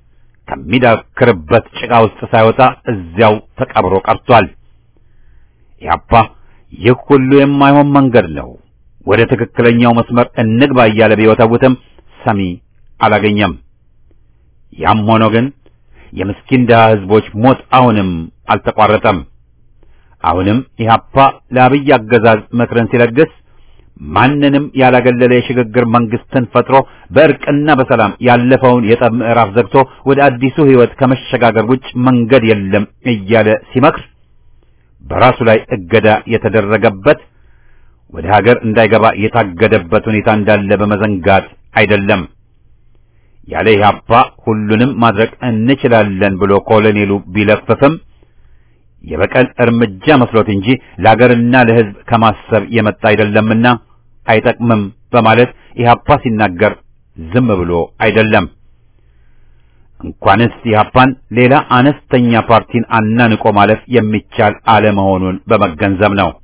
ከሚዳክርበት ጭቃ ውስጥ ሳይወጣ እዚያው ተቀብሮ ቀርቷል። ኢህአፓ ይህ ሁሉ የማይሆን መንገድ ነው፣ ወደ ትክክለኛው መስመር እንግባ እያለ ቢወተውትም ሰሚ አላገኘም። ያም ሆኖ ግን የምስኪን ድሃ ሕዝቦች ሞት አሁንም አልተቋረጠም። አሁንም ኢህአፓ ለአብይ አገዛዝ ምክርን ሲለግስ ማንንም ያላገለለ የሽግግር መንግስትን ፈጥሮ በእርቅና በሰላም ያለፈውን የጠብ ምዕራፍ ዘግቶ ወደ አዲሱ ሕይወት ከመሸጋገር ውጭ መንገድ የለም እያለ ሲመክር በራሱ ላይ እገዳ የተደረገበት ወደ ሀገር እንዳይገባ የታገደበት ሁኔታ እንዳለ በመዘንጋት አይደለም። ያለ ኢህአፓ ሁሉንም ማድረግ እንችላለን ብሎ ኮሎኔሉ ቢለፍፍም የበቀል እርምጃ መስሎት እንጂ ለሀገርና ለሕዝብ ከማሰብ የመጣ አይደለምና አይጠቅምም በማለት ኢህአፓ ሲናገር ዝም ብሎ አይደለም። እንኳንስ ኢህአፓን ሌላ አነስተኛ ፓርቲን አናንቆ ማለፍ የሚቻል አለመሆኑን በመገንዘብ ነው።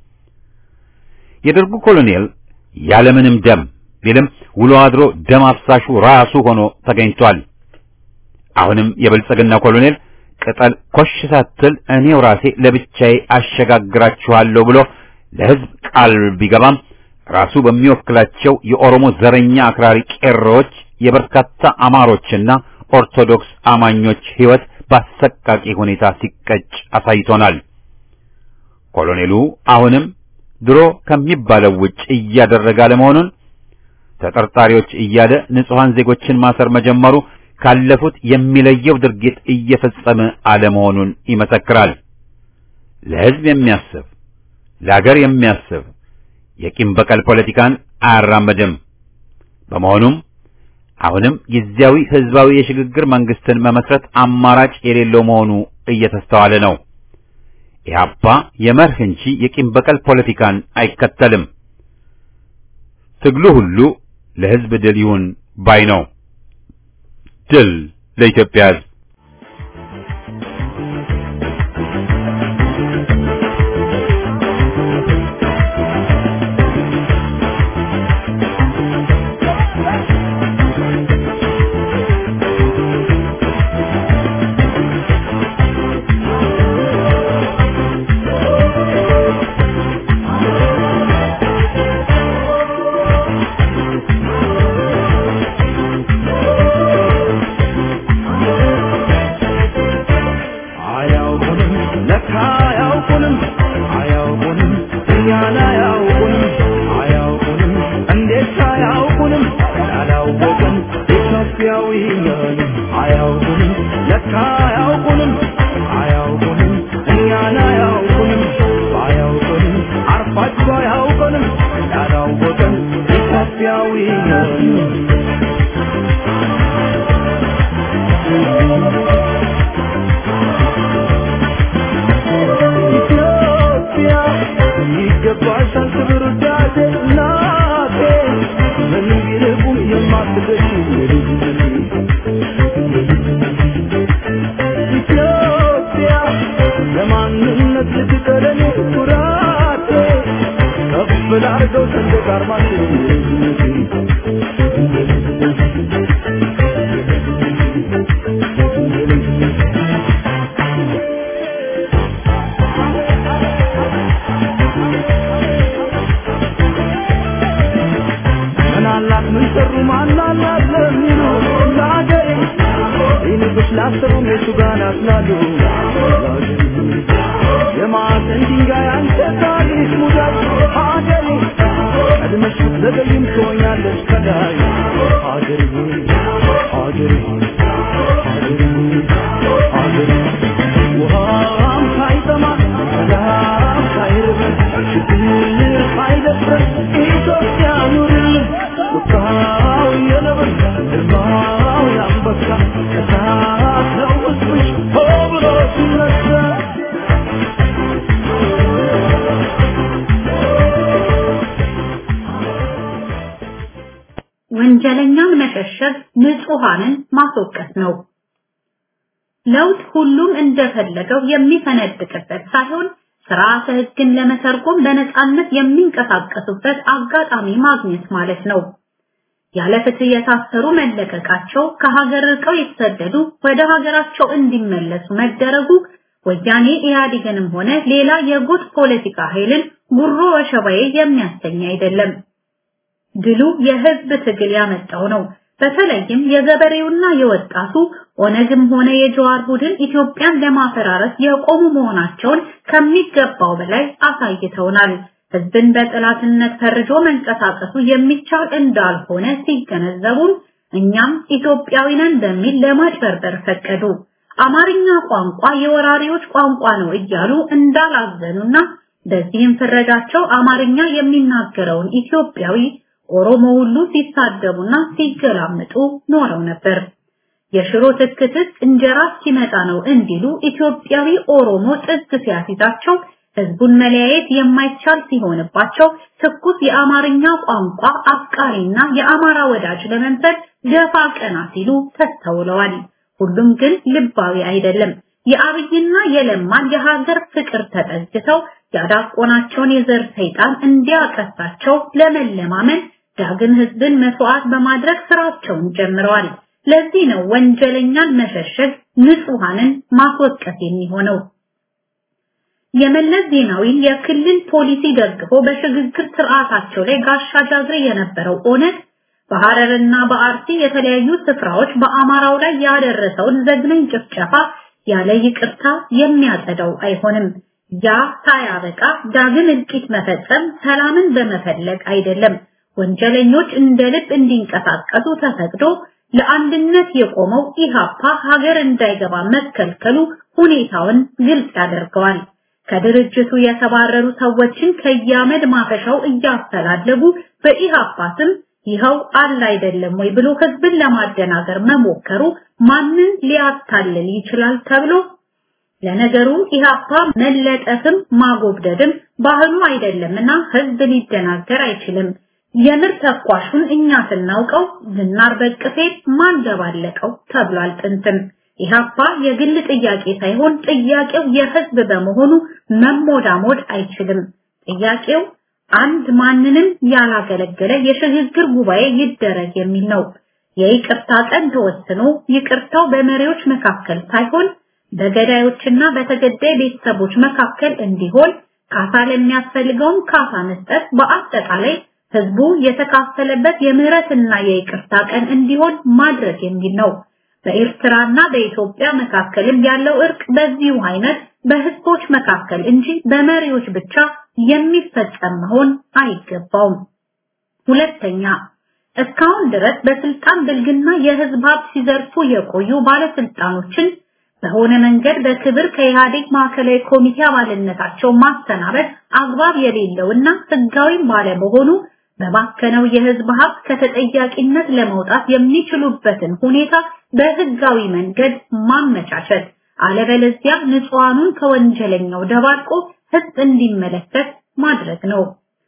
የደርጉ ኮሎኔል ያለምንም ደም ቢልም ውሎ አድሮ ደም አፍሳሹ ራሱ ሆኖ ተገኝቷል። አሁንም የብልጽግና ኮሎኔል ቅጠል ኮሽ ሳትል እኔው ራሴ ለብቻዬ አሸጋግራችኋለሁ ብሎ ለሕዝብ ቃል ቢገባም ራሱ በሚወክላቸው የኦሮሞ ዘረኛ አክራሪ ቄሮዎች የበርካታ አማሮችና ኦርቶዶክስ አማኞች ሕይወት በአሰቃቂ ሁኔታ ሲቀጭ አሳይቶናል። ኮሎኔሉ አሁንም ድሮ ከሚባለው ውጭ እያደረገ አለመሆኑን ተጠርጣሪዎች እያለ ንጹሃን ዜጎችን ማሰር መጀመሩ ካለፉት የሚለየው ድርጊት እየፈጸመ አለመሆኑን ይመሰክራል። ለሕዝብ የሚያስብ ለሀገር የሚያስብ የቂም በቀል ፖለቲካን አያራምድም። በመሆኑም አሁንም ጊዜያዊ ህዝባዊ የሽግግር መንግስትን መመስረት አማራጭ የሌለው መሆኑ እየተስተዋለ ነው። ኢህአፓ የመርህ እንጂ የቂም በቀል ፖለቲካን አይከተልም። ትግሉ ሁሉ ለህዝብ ድል ይሁን ባይ ነው። ድል ለኢትዮጵያ ሕዝብ! ወንጀለኛን መሸሸግ ንጹሃንን ማስወቀስ ነው። ለውጥ ሁሉም እንደፈለገው የሚፈነድቅበት ሳይሆን ስርዓተ ሕግን ለመተርጎም በነጻነት የሚንቀሳቀሱበት አጋጣሚ ማግኘት ማለት ነው። ያለ ፍትህ የታሰሩ መለቀቃቸው፣ ከሀገር ርቀው የተሰደዱ ወደ ሀገራቸው እንዲመለሱ መደረጉ ወያኔ ኢህአዴግንም ሆነ ሌላ የጎጥ ፖለቲካ ኃይልን ጉሮ ወሸባዬ የሚያሰኝ አይደለም። ድሉ የህዝብ ትግል ያመጣው ነው። በተለይም የገበሬውና የወጣቱ ኦነግም ሆነ የጀዋር ቡድን ኢትዮጵያን ለማፈራረስ የቆሙ መሆናቸውን ከሚገባው በላይ አሳይተውናል። ህዝብን በጥላትነት ፈርጆ መንቀሳቀሱ የሚቻል እንዳልሆነ ሲገነዘቡም እኛም ኢትዮጵያዊ ነን በሚል ለማጭበርበር ፈቀዱ። አማርኛ ቋንቋ የወራሪዎች ቋንቋ ነው እያሉ እንዳላዘኑና በዚህም ፍረጃቸው አማርኛ የሚናገረውን ኢትዮጵያዊ ኦሮሞ ሁሉ ሲሳደቡና ሲገላምጡ ኖረው ነበር። የሽሮ ትክትክ እንጀራ ሲመጣ ነው እንዲሉ ኢትዮጵያዊ ኦሮሞ ጥግ ሲያሲዛቸው ህዝቡን መለያየት የማይቻል ሲሆንባቸው ትኩስ የአማርኛ ቋንቋ አፍቃሪና የአማራ ወዳጅ ለመንፈስ ገፋ ቀና ሲሉ ተስተውለዋል። ሁሉም ግን ልባዊ አይደለም። የአብይና የለማን የሀገር ፍቅር ተጠግተው ያዳቆናቸውን የዘር ሰይጣን እንዲያቀሳቸው ለመለማመን ዳግም ህዝብን መስዋዕት በማድረግ ስራቸውን ጀምረዋል። ለዚህ ነው ወንጀለኛን መሸሸግ ንጹሃንን ማስወቀስ የሚሆነው። የመለስ ዜናዊን የክልል ፖሊሲ ደግፎ በሽግግር ስርዓታቸው ላይ ጋሻ ጃግሬ የነበረው ኦነግ በሐረርና በአርሲ የተለያዩ ስፍራዎች በአማራው ላይ ያደረሰውን ዘግናኝ ጭፍጨፋ ያለ ይቅርታ የሚያጸዳው አይሆንም። ያ ሳያበቃ ዳግም እልቂት መፈጸም ሰላምን በመፈለግ አይደለም። ወንጀለኞች እንደ ልብ እንዲንቀሳቀሱ ተፈቅዶ ለአንድነት የቆመው ኢሃፓ ሀገር እንዳይገባ መከልከሉ ሁኔታውን ግልጽ ያደርገዋል። ከድርጅቱ የተባረሩ ሰዎችን ከያመድ ማፈሻው እያስተላለጉ በኢሃፓ ስም ይኸው አለ አይደለም ወይ ብሎ ህዝብን ለማደናገር መሞከሩ ማንን ሊያታልል ይችላል ተብሎ ለነገሩ ኢሃፓ መለጠፍም ማጎብደድም ባህሉ አይደለምና ህዝብ ሊደናገር አይችልም። የምር ተቋሹን እኛ ስናውቀው ዝናር በቅፌ ማን ደባለቀው ተብሏል ጥንትም። ኢሃፓ የግል ጥያቄ ሳይሆን ጥያቄው የህዝብ በመሆኑ መሞዳሞድ አይችልም። ጥያቄው አንድ ማንንም ያላገለገለ የሽግግር ጉባኤ ይደረግ የሚል ነው። የይቅርታ ቀን ተወስኖ ይቅርታው በመሪዎች መካከል ሳይሆን በገዳዮችና በተገዳይ ቤተሰቦች መካከል እንዲሆን ካሳ ለሚያስፈልገውም ካሳ መስጠት በአጠቃላይ ህዝቡ የተካፈለበት የምህረትና የይቅርታ ቀን እንዲሆን ማድረግ የሚል ነው። በኤርትራና በኢትዮጵያ መካከልም ያለው እርቅ በዚሁ አይነት በህዝቦች መካከል እንጂ በመሪዎች ብቻ የሚፈጸም መሆን አይገባውም። ሁለተኛ እስካሁን ድረስ በስልጣን ብልግና የህዝብ ሀብት ሲዘርፉ የቆዩ ባለስልጣኖችን በሆነ መንገድ በክብር ከኢህአዴግ ማዕከላዊ ኮሚቴ አባልነታቸው ማሰናበት አግባብ የሌለውና ህጋዊ ባለመሆኑ በባከነው የህዝብ ሀብት ከተጠያቂነት ለመውጣት የሚችሉበትን ሁኔታ በህጋዊ መንገድ ማመቻቸት፣ አለበለዚያ ንጹሃኑን ከወንጀለኛው ደባርቆ ህዝብ እንዲመለከት ማድረግ ነው።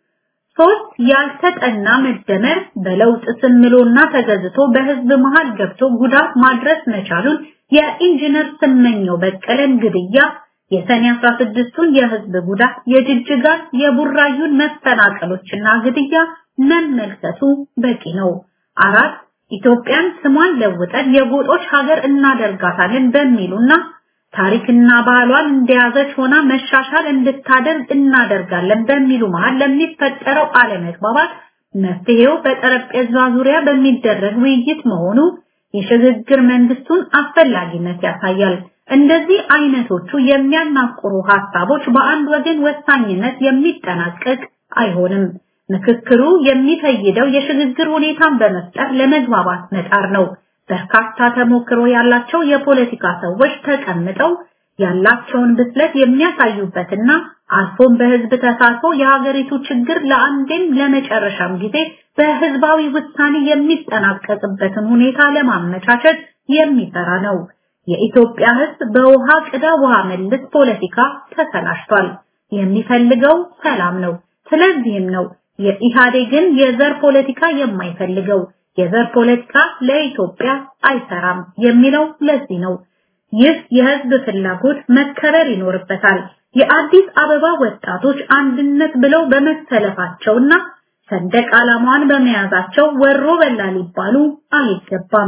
ሶስት ያልተጠና መደመር በለውጥ ስምሎና ተገዝቶ በህዝብ መሃል ገብቶ ጉዳት ማድረስ መቻሉን የኢንጂነር ስመኘው በቀለን ግድያ፣ የሰኔ 16ቱን የህዝብ ጉዳት፣ የጅጅጋን የቡራዩን መፈናቀሎችና ግድያ መመልከቱ በቂ ነው። አራት ኢትዮጵያን ስሟን ለውጠን የጎጦች ሀገር እናደርጋታለን በሚሉና ታሪክና ባህሏን እንደያዘች ሆና መሻሻል እንድታደርግ እናደርጋለን በሚሉ መሃል ለሚፈጠረው አለመግባባት መፍትሄው በጠረጴዛ ዙሪያ በሚደረግ ውይይት መሆኑ የሽግግር መንግስቱን አስፈላጊነት ያሳያል። እንደዚህ አይነቶቹ የሚያናቁሩ ሐሳቦች በአንድ ወገን ወሳኝነት የሚጠናቀቅ አይሆንም። ምክክሩ የሚፈይደው የሽግግር ሁኔታን በመፍጠር ለመግባባት መጣር ነው። በርካታ ተሞክሮ ያላቸው የፖለቲካ ሰዎች ተቀምጠው ያላቸውን ብስለት የሚያሳዩበትና አልፎም በህዝብ ተሳትፎ የሀገሪቱ ችግር ለአንዴም ለመጨረሻም ጊዜ በህዝባዊ ውሳኔ የሚጠናቀቅበትን ሁኔታ ለማመቻቸት የሚሰራ ነው። የኢትዮጵያ ህዝብ በውሃ ቅዳ ውሃ መልስ ፖለቲካ ተሰላሽቷል። የሚፈልገው ሰላም ነው። ስለዚህም ነው የኢህአዴግን የዘር ፖለቲካ የማይፈልገው። የዘር ፖለቲካ ለኢትዮጵያ አይሰራም የሚለው ለዚህ ነው። ይህ የህዝብ ፍላጎት መከበር ይኖርበታል። የአዲስ አበባ ወጣቶች አንድነት ብለው በመሰለፋቸውና ሰንደቅ ዓላማዋን በመያዛቸው ወሮ በላ ሊባሉ አይገባም።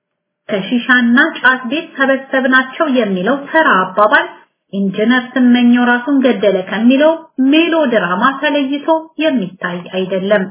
ከሺሻና ጫት ቤት ሰበሰብናቸው የሚለው ተራ አባባል ኢንጂነር ስመኘው ራሱን ገደለ ከሚለው ሜሎድራማ ተለይቶ የሚታይ አይደለም።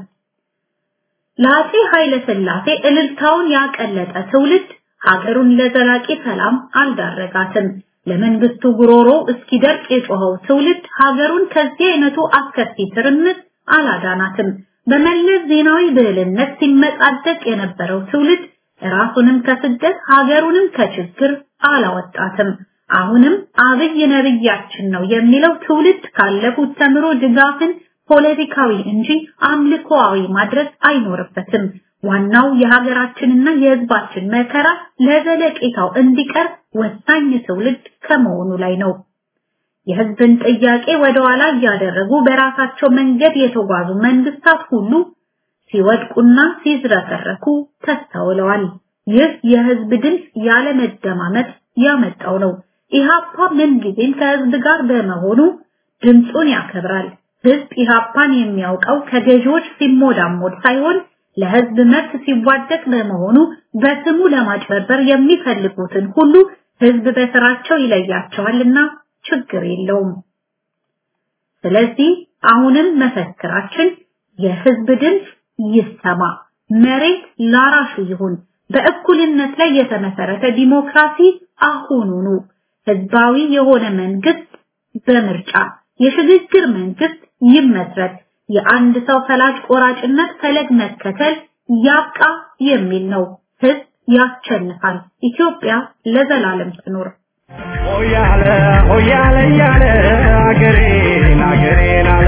ለአፄ ኃይለ ሥላሴ እልልታውን ያቀለጠ ትውልድ ሀገሩን ለዘላቂ ሰላም አልዳረጋትም። ለመንግስቱ ጉሮሮ እስኪደርቅ የጮኸው ትውልድ ሀገሩን ከዚህ አይነቱ አስከፊ ትርምስ አላዳናትም። በመለስ ዜናዊ ብልህነት ሲመጻደቅ የነበረው ትውልድ ራሱንም ከስደት ሀገሩንም ከችግር አላወጣትም። አሁንም አብይ ነብያችን ነው የሚለው ትውልድ ካለፉት ተምሮ ድጋፍን ፖለቲካዊ እንጂ አምልኮአዊ ማድረግ አይኖርበትም። ዋናው የሀገራችንና የህዝባችን መከራ ለዘለቄታው እንዲቀር ወሳኝ ትውልድ ከመሆኑ ላይ ነው። የህዝብን ጥያቄ ወደኋላ ያደረጉ በራሳቸው መንገድ የተጓዙ መንግስታት ሁሉ ሲወድቁና ሲዝረከረኩ ተስተውለዋል። ይህ የህዝብ ድምጽ ያለ መደማመጥ ያመጣው ነው። ኢሃፓ ምንጊዜም ከህዝብ ጋር በመሆኑ ድምጹን ያከብራል። ህዝብ ኢሃፓን የሚያውቀው ከገዢዎች ሲሞዳሞድ ሳይሆን ለህዝብ መብት ሲዋደቅ በመሆኑ በስሙ ለማጭበርበር የሚፈልጉትን ሁሉ ህዝብ በስራቸው ይለያቸዋልና ችግር የለውም። ስለዚህ አሁንም መፈክራችን የህዝብ ድምጽ ይሰማ፣ መሬት ላራሹ ይሁን፣ በእኩልነት ላይ የተመሰረተ ዲሞክራሲ አሁኑኑ፣ ህዝባዊ የሆነ መንግስት በምርጫ የሽግግር መንግስት ይመስረት የአንድ ሰው ፈላጭ ቆራጭነት ፈለግ መከተል ያብቃ የሚል ነው። ህዝብ ያሸንፋል። ኢትዮጵያ ለዘላለም ትኖር። ሆያለ ሆያለ ያለ አገሬን አገሬን አለ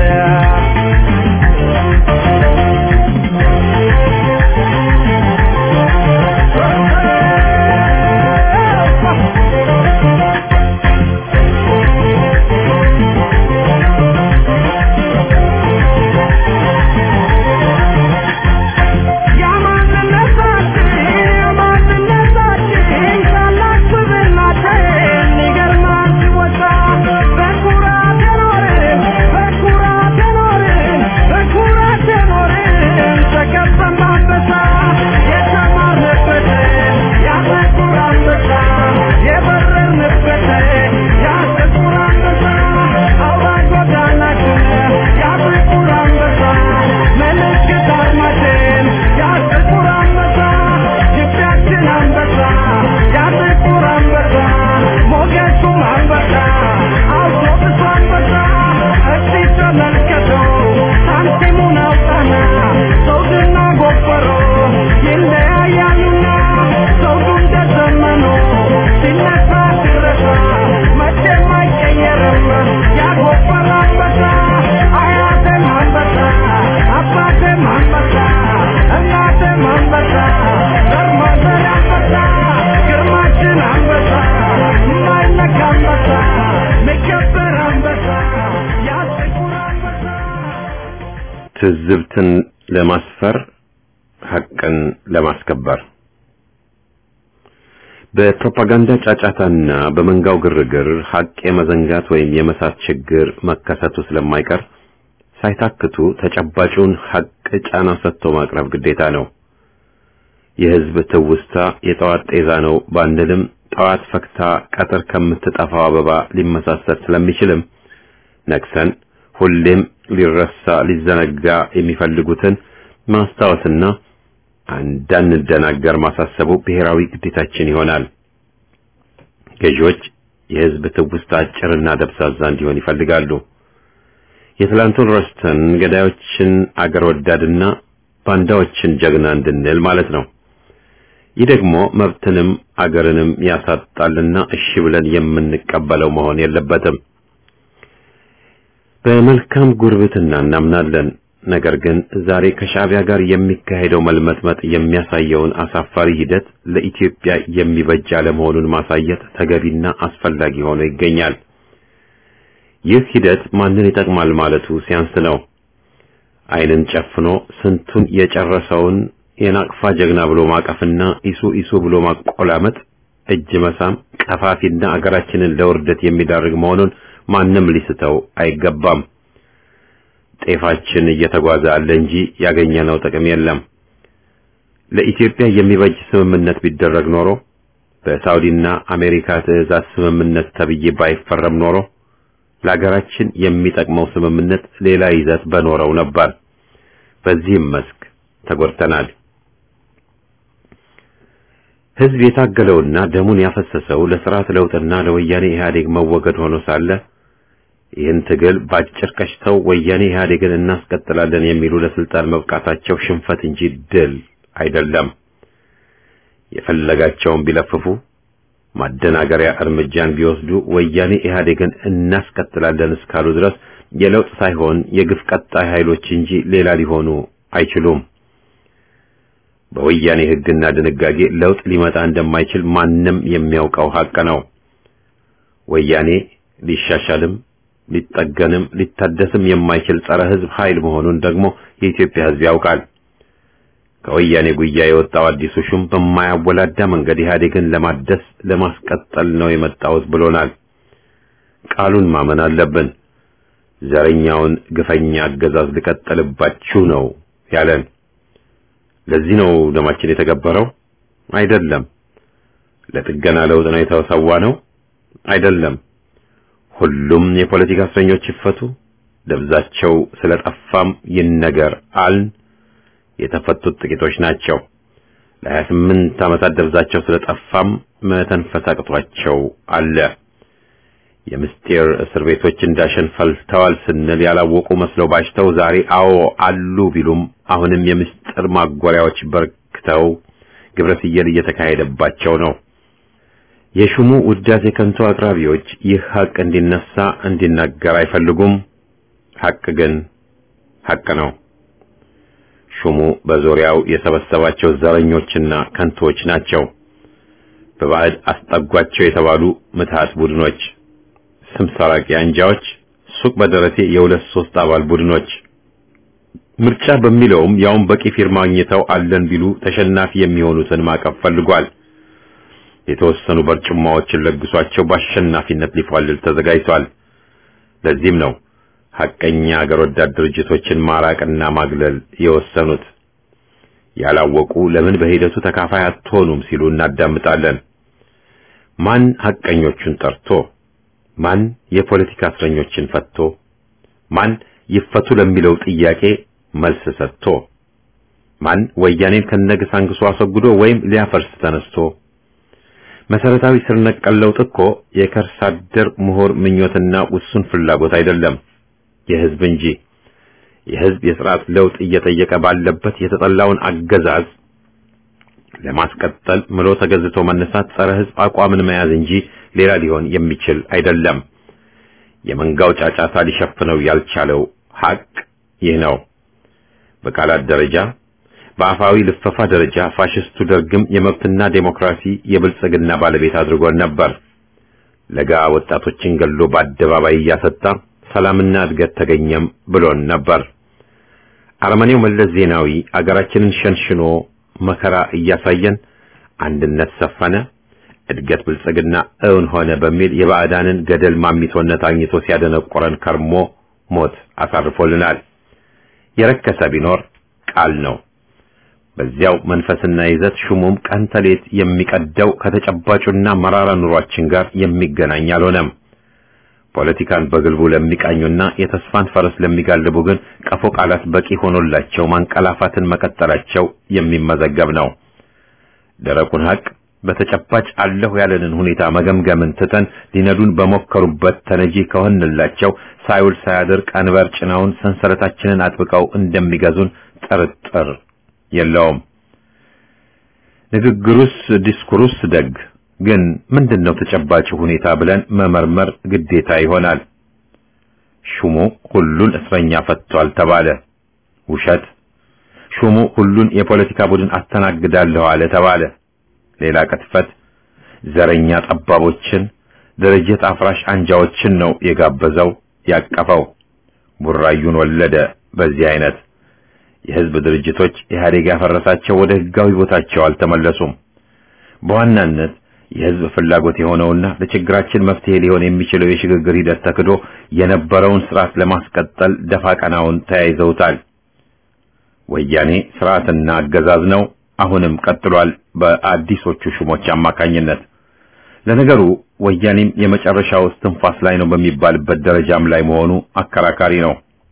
ትዝብትን ለማስፈር ሐቅን ለማስከበር በፕሮፓጋንዳ ጫጫታና በመንጋው ግርግር ሐቅ የመዘንጋት ወይም የመሳት ችግር መከሰቱ ስለማይቀር ሳይታክቱ ተጨባጩን ሐቅ ጫና ሰጥቶ ማቅረብ ግዴታ ነው። የህዝብ ትውስታ የጠዋት ጤዛ ነው ባንልም ጠዋት ፈክታ ቀጥር ከምትጠፋው አበባ ሊመሳሰል ስለሚችልም ነክሰን ሁሌም ሊረሳ ሊዘነጋ የሚፈልጉትን ማስታወስና እንዳንደናገር ማሳሰቡ ብሔራዊ ግዴታችን ይሆናል። ገዢዎች የህዝብ ትውስታ አጭርና ደብዛዛ እንዲሆን ይፈልጋሉ። የትላንቱን ረስተን ገዳዮችን አገር ወዳድና ባንዳዎችን ጀግና እንድንል ማለት ነው። ይህ ደግሞ መብትንም አገርንም ያሳጣልና እሺ ብለን የምንቀበለው መሆን የለበትም። በመልካም ጉርብትና እናምናለን። ነገር ግን ዛሬ ከሻዕቢያ ጋር የሚካሄደው መልመጥመጥ የሚያሳየውን አሳፋሪ ሂደት ለኢትዮጵያ የሚበጅ አለመሆኑን ማሳየት ተገቢና አስፈላጊ ሆኖ ይገኛል። ይህ ሂደት ማንን ይጠቅማል ማለቱ ሲያንስ ነው። ዓይንን ጨፍኖ ስንቱን የጨረሰውን የናቅፋ ጀግና ብሎ ማቀፍና ኢሱ ብሎ ማቆላመጥ እጅ መሳም ቀፋፊና አገራችንን ለውርደት የሚዳርግ መሆኑን ማንም ሊስተው አይገባም። ጤፋችን እየተጓዘ አለ እንጂ ያገኘነው ጥቅም የለም። ለኢትዮጵያ የሚበጅ ስምምነት ቢደረግ ኖሮ በሳውዲና አሜሪካ ትዕዛዝ ስምምነት ተብዬ ባይፈረም ኖሮ ለሀገራችን የሚጠቅመው ስምምነት ሌላ ይዘት በኖረው ነበር። በዚህም መስክ ተጎድተናል። ህዝብ የታገለውና ደሙን ያፈሰሰው ለሥርዓት ለውጥና ለወያኔ ኢህአዴግ መወገድ ሆኖ ሳለ ይህን ትግል ባጭር ቀሽተው ወያኔ ኢህአዴግን እናስቀጥላለን የሚሉ ለስልጣን መብቃታቸው ሽንፈት እንጂ ድል አይደለም። የፈለጋቸውን ቢለፍፉ ማደናገሪያ እርምጃን ቢወስዱ ወያኔ ኢህአዴግን እናስቀጥላለን እስካሉ ድረስ የለውጥ ሳይሆን የግፍ ቀጣይ ኃይሎች እንጂ ሌላ ሊሆኑ አይችሉም። በወያኔ ህግና ድንጋጌ ለውጥ ሊመጣ እንደማይችል ማንም የሚያውቀው ሐቅ ነው። ወያኔ ሊሻሻልም ሊጠገንም ሊታደስም የማይችል ጸረ ህዝብ ኃይል መሆኑን ደግሞ የኢትዮጵያ ህዝብ ያውቃል። ከወያኔ ጉያ የወጣው አዲሱ ሹም በማያወላዳ መንገድ ኢህአዴግን ለማደስ ለማስቀጠል ነው የመጣው ብሎናል። ቃሉን ማመን አለብን። ዘረኛውን ግፈኛ አገዛዝ ሊቀጥልባችሁ ነው ያለን። ለዚህ ነው ደማችን የተገበረው አይደለም። ለጥገና ለውጥ ነው የተሰዋ ነው አይደለም። ሁሉም የፖለቲካ እስረኞች ይፈቱ፣ ደብዛቸው ስለጠፋም ይነገር አልን። የተፈቱት ጥቂቶች ናቸው። ለ28 ዓመታት ደብዛቸው ስለጠፋም መተንፈስ አቅቷቸው አለ። የምስጢር እስር ቤቶች እንዳሸን ፈልተዋል ስንል ያላወቁ መስለው ባሽተው ዛሬ አዎ አሉ ቢሉም አሁንም የምስጢር ማጎሪያዎች በርክተው ግብረ ፍየል እየተካሄደባቸው ነው። የሹሙ ውዳሴ ከንቱ አቅራቢዎች ይህ ሀቅ እንዲነሳ እንዲናገር አይፈልጉም። ሀቅ ግን ሀቅ ነው። ሹሙ በዙሪያው የሰበሰባቸው ዘረኞችና ከንቶች ናቸው። በባዕድ አስጠጓቸው የተባሉ ምትሃት ቡድኖች፣ ስም ሰራቂ አንጃዎች፣ ሱቅ በደረቴ የሁለት ሶስት አባል ቡድኖች ምርጫ በሚለውም ያውን በቂ ፊርማ አግኝተው አለን ቢሉ ተሸናፊ የሚሆኑትን ማቀፍ ፈልጓል። የተወሰኑ በርጭማዎችን ለግሷቸው በአሸናፊነት ሊፏልል ተዘጋጅቷል። ለዚህም ነው ሐቀኛ አገር ወዳድ ድርጅቶችን ማራቅና ማግለል የወሰኑት። ያላወቁ ለምን በሂደቱ ተካፋይ አትሆኑም ሲሉ እናዳምጣለን። ማን ሐቀኞቹን ጠርቶ፣ ማን የፖለቲካ እስረኞችን ፈቶ፣ ማን ይፈቱ ለሚለው ጥያቄ መልስ ሰጥቶ፣ ማን ወያኔን ከነግሳንግሱ አስወግዶ ወይም ሊያፈርስ ተነስቶ? መሰረታዊ ስር ነቀል ለውጥ እኮ የከርሰ አደር ምሁር ምኞትና ውሱን ፍላጎት አይደለም፣ የህዝብ እንጂ። የህዝብ የሥርዓት ለውጥ እየጠየቀ ባለበት የተጠላውን አገዛዝ ለማስቀጠል ምሎ ተገዝቶ መነሳት ጸረ ህዝብ አቋምን መያዝ እንጂ ሌላ ሊሆን የሚችል አይደለም። የመንጋው ጫጫታ ሊሸፍነው ያልቻለው ሀቅ ይህ ነው። በቃላት ደረጃ በአፋዊ ልፈፋ ደረጃ ፋሽስቱ ደርግም የመብትና ዴሞክራሲ የብልጽግና ባለቤት አድርጎን ነበር። ለጋ ወጣቶችን ገሎ በአደባባይ እያሰጣ ሰላምና እድገት ተገኘም ብሎን ነበር። አረመኔው መለስ ዜናዊ አገራችንን ሸንሽኖ መከራ እያሳየን አንድነት ሰፈነ፣ እድገት ብልጽግና እውን ሆነ በሚል የባዕዳንን ገደል ማሚቶነት አግኝቶ ሲያደነቆረን ከርሞ ሞት አሳርፎልናል። የረከሰ ቢኖር ቃል ነው። በዚያው መንፈስና ይዘት ሹሙም ቀን ተሌት የሚቀደው ከተጨባጩና መራራ ኑሯችን ጋር የሚገናኝ አልሆነም። ፖለቲካን በግልቡ ለሚቃኙና የተስፋን ፈረስ ለሚጋልቡ ግን ቀፎ ቃላት በቂ ሆኖላቸው ማንቀላፋትን መቀጠላቸው የሚመዘገብ ነው። ደረቁን ሀቅ በተጨባጭ አለሁ ያለንን ሁኔታ መገምገምን ትተን ሊነዱን በሞከሩበት ተነጂ ከሆንላቸው ሳይውል ሳያድር ቀንበር ጭናውን ሰንሰለታችንን አጥብቀው እንደሚገዙን ጥርጥር የለውም። ንግግሩስ ዲስኩሩስ ደግ፣ ግን ምንድነው ተጨባጭ ሁኔታ ብለን መመርመር ግዴታ ይሆናል። ሹሙ ሁሉን እስረኛ ፈቷል ተባለ፣ ውሸት። ሹሙ ሁሉን የፖለቲካ ቡድን አስተናግዳለሁ አለ ተባለ፣ ሌላ ቅጥፈት። ዘረኛ ጠባቦችን፣ ድርጅት አፍራሽ አንጃዎችን ነው የጋበዘው ያቀፈው። ቡራዩን ወለደ። በዚህ አይነት የህዝብ ድርጅቶች ኢህአዴግ ያፈረሳቸው ወደ ህጋዊ ቦታቸው አልተመለሱም። በዋናነት የህዝብ ፍላጎት የሆነውና ለችግራችን መፍትሄ ሊሆን የሚችለው የሽግግር ሂደት ተክዶ የነበረውን ስርዓት ለማስቀጠል ደፋ ቀናውን ተያይዘውታል። ወያኔ ስርዓትና አገዛዝ ነው፣ አሁንም ቀጥሏል በአዲሶቹ ሹሞች አማካኝነት። ለነገሩ ወያኔም የመጨረሻው እስትንፋስ ላይ ነው በሚባልበት ደረጃም ላይ መሆኑ አከራካሪ ነው።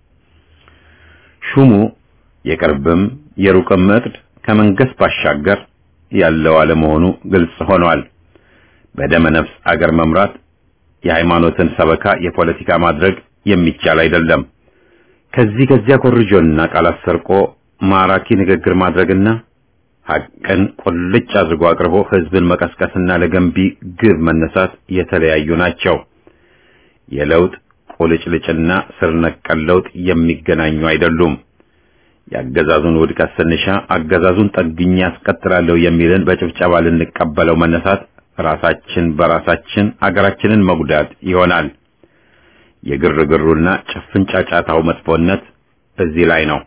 ሹሙ የቅርብም የሩቅም እቅድ ከመንገስ ባሻገር ያለው አለመሆኑ ግልጽ ሆኗል። በደመ ነፍስ አገር መምራት፣ የሃይማኖትን ሰበካ የፖለቲካ ማድረግ የሚቻል አይደለም። ከዚያ ኮርጆና ቃላት ሰርቆ ማራኪ ንግግር ማድረግና ሐቅን ቁልጭ አድርጎ አቅርቦ ህዝብን መቀስቀስና ለገንቢ ግብ መነሳት የተለያዩ ናቸው። የለውጥ ቁልጭልጭና ስር ነቀል ለውጥ የሚገናኙ አይደሉም። ያገዛዙን ውድቀት ስንሻ አገዛዙን ጠግኛ ያስቀጥላለሁ የሚልን በጭብጨባ ልንቀበለው መነሳት ራሳችን በራሳችን አገራችንን መጉዳት ይሆናል። የግርግሩና ጭፍን ጫጫታው መጥፎነት እዚህ ላይ ነው።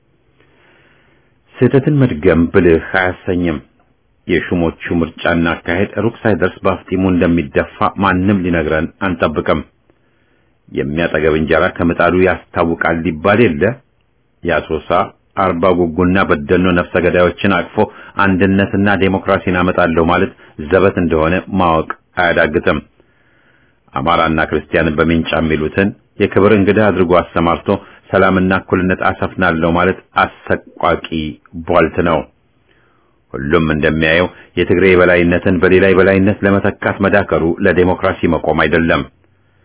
ስህተትን መድገም ብልህ አያሰኝም። የሹሞቹ ምርጫና አካሄድ ሩቅ ሳይደርስ በአፍጢሙ እንደሚደፋ ማንም ሊነግረን አንጠብቅም። የሚያጠገብ እንጀራ ከምጣዱ ያስታውቃል ሊባል የለ። ያሶሳ አርባ ጉጉና በደኖ ነፍሰ ገዳዮችን አቅፎ አንድነትና ዴሞክራሲን አመጣለሁ ማለት ዘበት እንደሆነ ማወቅ አያዳግትም። አማራና ክርስቲያንን በሚንጫ የሚሉትን የክብር እንግዳ አድርጎ አሰማርቶ ሰላምና እኩልነት አሰፍናለሁ ማለት አሰቋቂ ቧልት ነው። ሁሉም እንደሚያየው የትግሬ የበላይነትን በሌላ የበላይነት ለመተካት መዳከሩ ለዴሞክራሲ መቆም አይደለም።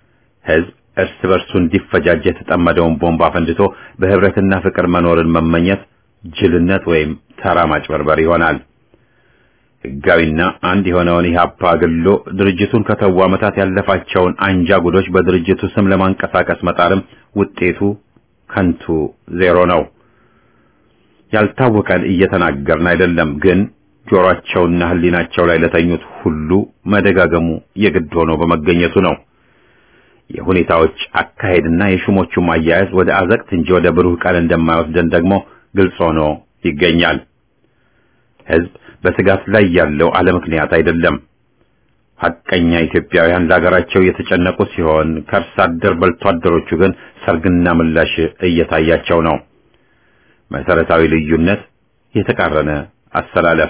ህዝብ እርስ በርሱ እንዲፈጃጅ የተጠመደውን ቦምብ አፈንድቶ በህብረትና ፍቅር መኖርን መመኘት ጅልነት ወይም ተራ ማጭበርበር ይሆናል። ህጋዊና አንድ የሆነውን ኢህአፓ ግሎ ድርጅቱን ከተው ዓመታት ያለፋቸውን አንጃ ጉዶች በድርጅቱ ስም ለማንቀሳቀስ መጣርም ውጤቱ ከንቱ ዜሮ ነው። ያልታወቀን እየተናገርን አይደለም፣ ግን ጆሮአቸውና ህሊናቸው ላይ ለተኙት ሁሉ መደጋገሙ የግድ ሆኖ በመገኘቱ ነው። የሁኔታዎች አካሄድና የሹሞቹም አያያዝ ወደ አዘቅት እንጂ ወደ ብሩህ ቀን እንደማይወስደን ደግሞ ግልጽ ሆኖ ይገኛል። ህዝብ በስጋት ላይ ያለው አለ ምክንያት አይደለም። ሐቀኛ ኢትዮጵያውያን ለሀገራቸው የተጨነቁ ሲሆን ከርስ አደር በልቶ አደሮቹ ግን ሰርግና ምላሽ እየታያቸው ነው። መሰረታዊ ልዩነት፣ የተቃረነ አሰላለፍ።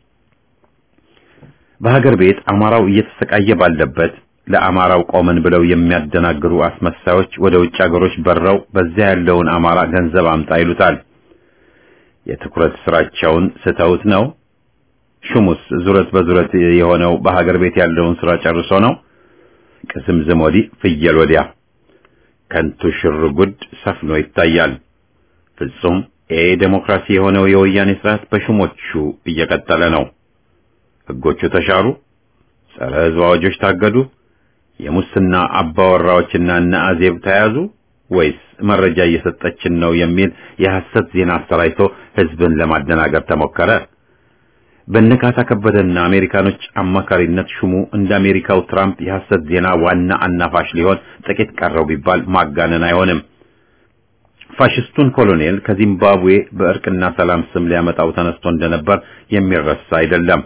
በሀገር ቤት አማራው እየተሰቃየ ባለበት ለአማራው ቆመን ብለው የሚያደናግሩ አስመሳዮች ወደ ውጭ ሀገሮች በረው በዚያ ያለውን አማራ ገንዘብ አምጣ ይሉታል። የትኩረት ስራቸውን ስተውት ነው። ሹሙስ ዙረት በዙረት የሆነው በሀገር ቤት ያለውን ስራ ጨርሶ ነው። ቅስምዝም ወዲህ ፍየል ወዲያ ከንቱ ሽርጉድ ሰፍኖ ይታያል። ፍጹም ዴሞክራሲ የሆነው የወያኔ ስርዓት በሹሞቹ እየቀጠለ ነው። ህጎቹ ተሻሩ፣ ጸረ ህዝብ አዋጆች ታገዱ፣ የሙስና አባወራዎችና አዜብ ተያዙ፣ ወይስ መረጃ እየሰጠችን ነው የሚል የሐሰት ዜና አሰራጭቶ ህዝብን ለማደናገር ተሞከረ? በነካታ ከበደና አሜሪካኖች አማካሪነት ሹሙ እንደ አሜሪካው ትራምፕ የሐሰት ዜና ዋና አናፋሽ ሊሆን ጥቂት ቀረው ቢባል ማጋነን አይሆንም። ፋሽስቱን ኮሎኔል ከዚምባብዌ በእርቅና ሰላም ስም ሊያመጣው ተነስቶ እንደነበር የሚረሳ አይደለም።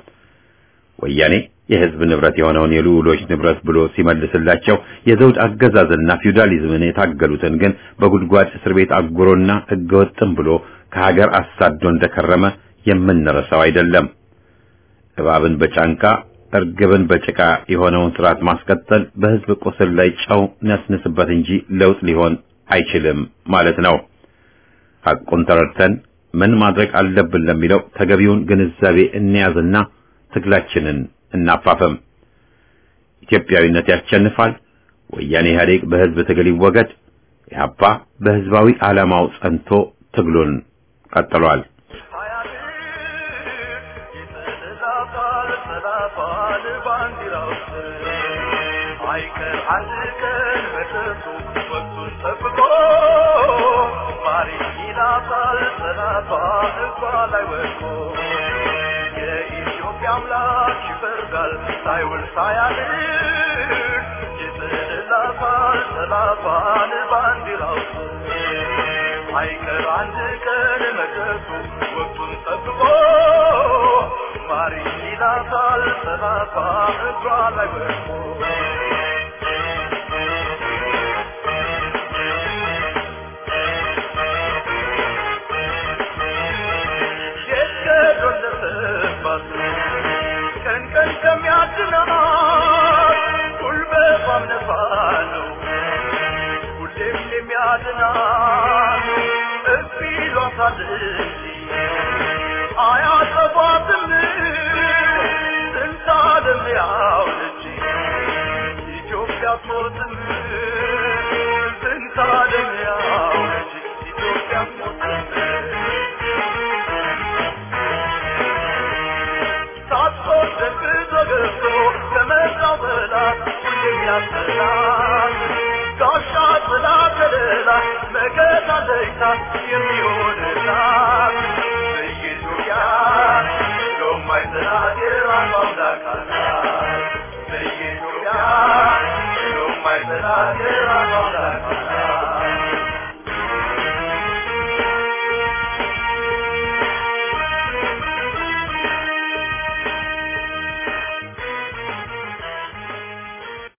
ወያኔ የህዝብ ንብረት የሆነውን የልዑሎች ንብረት ብሎ ሲመልስላቸው የዘውድ አገዛዝና ፊውዳሊዝምን የታገሉትን ግን በጉድጓድ እስር ቤት አጉሮና ህገወጥም ብሎ ከሀገር አሳዶ እንደከረመ የምንረሳው አይደለም። እባብን በጫንቃ እርግብን በጭቃ የሆነውን ስርዓት ማስቀጠል በህዝብ ቁስል ላይ ጨው ነስንስበት እንጂ ለውጥ ሊሆን አይችልም ማለት ነው። ሐቁን ተረድተን ምን ማድረግ አለብን ለሚለው ተገቢውን ግንዛቤ እንያዝና ትግላችንን እናፋፈም። ኢትዮጵያዊነት ያሸንፋል። ወያኔ ኢህአዴግ በህዝብ ትግል ይወገድ። ኢህአፓ በህዝባዊ ዓላማው ጸንቶ ትግሉን ቀጥሏል። Bye.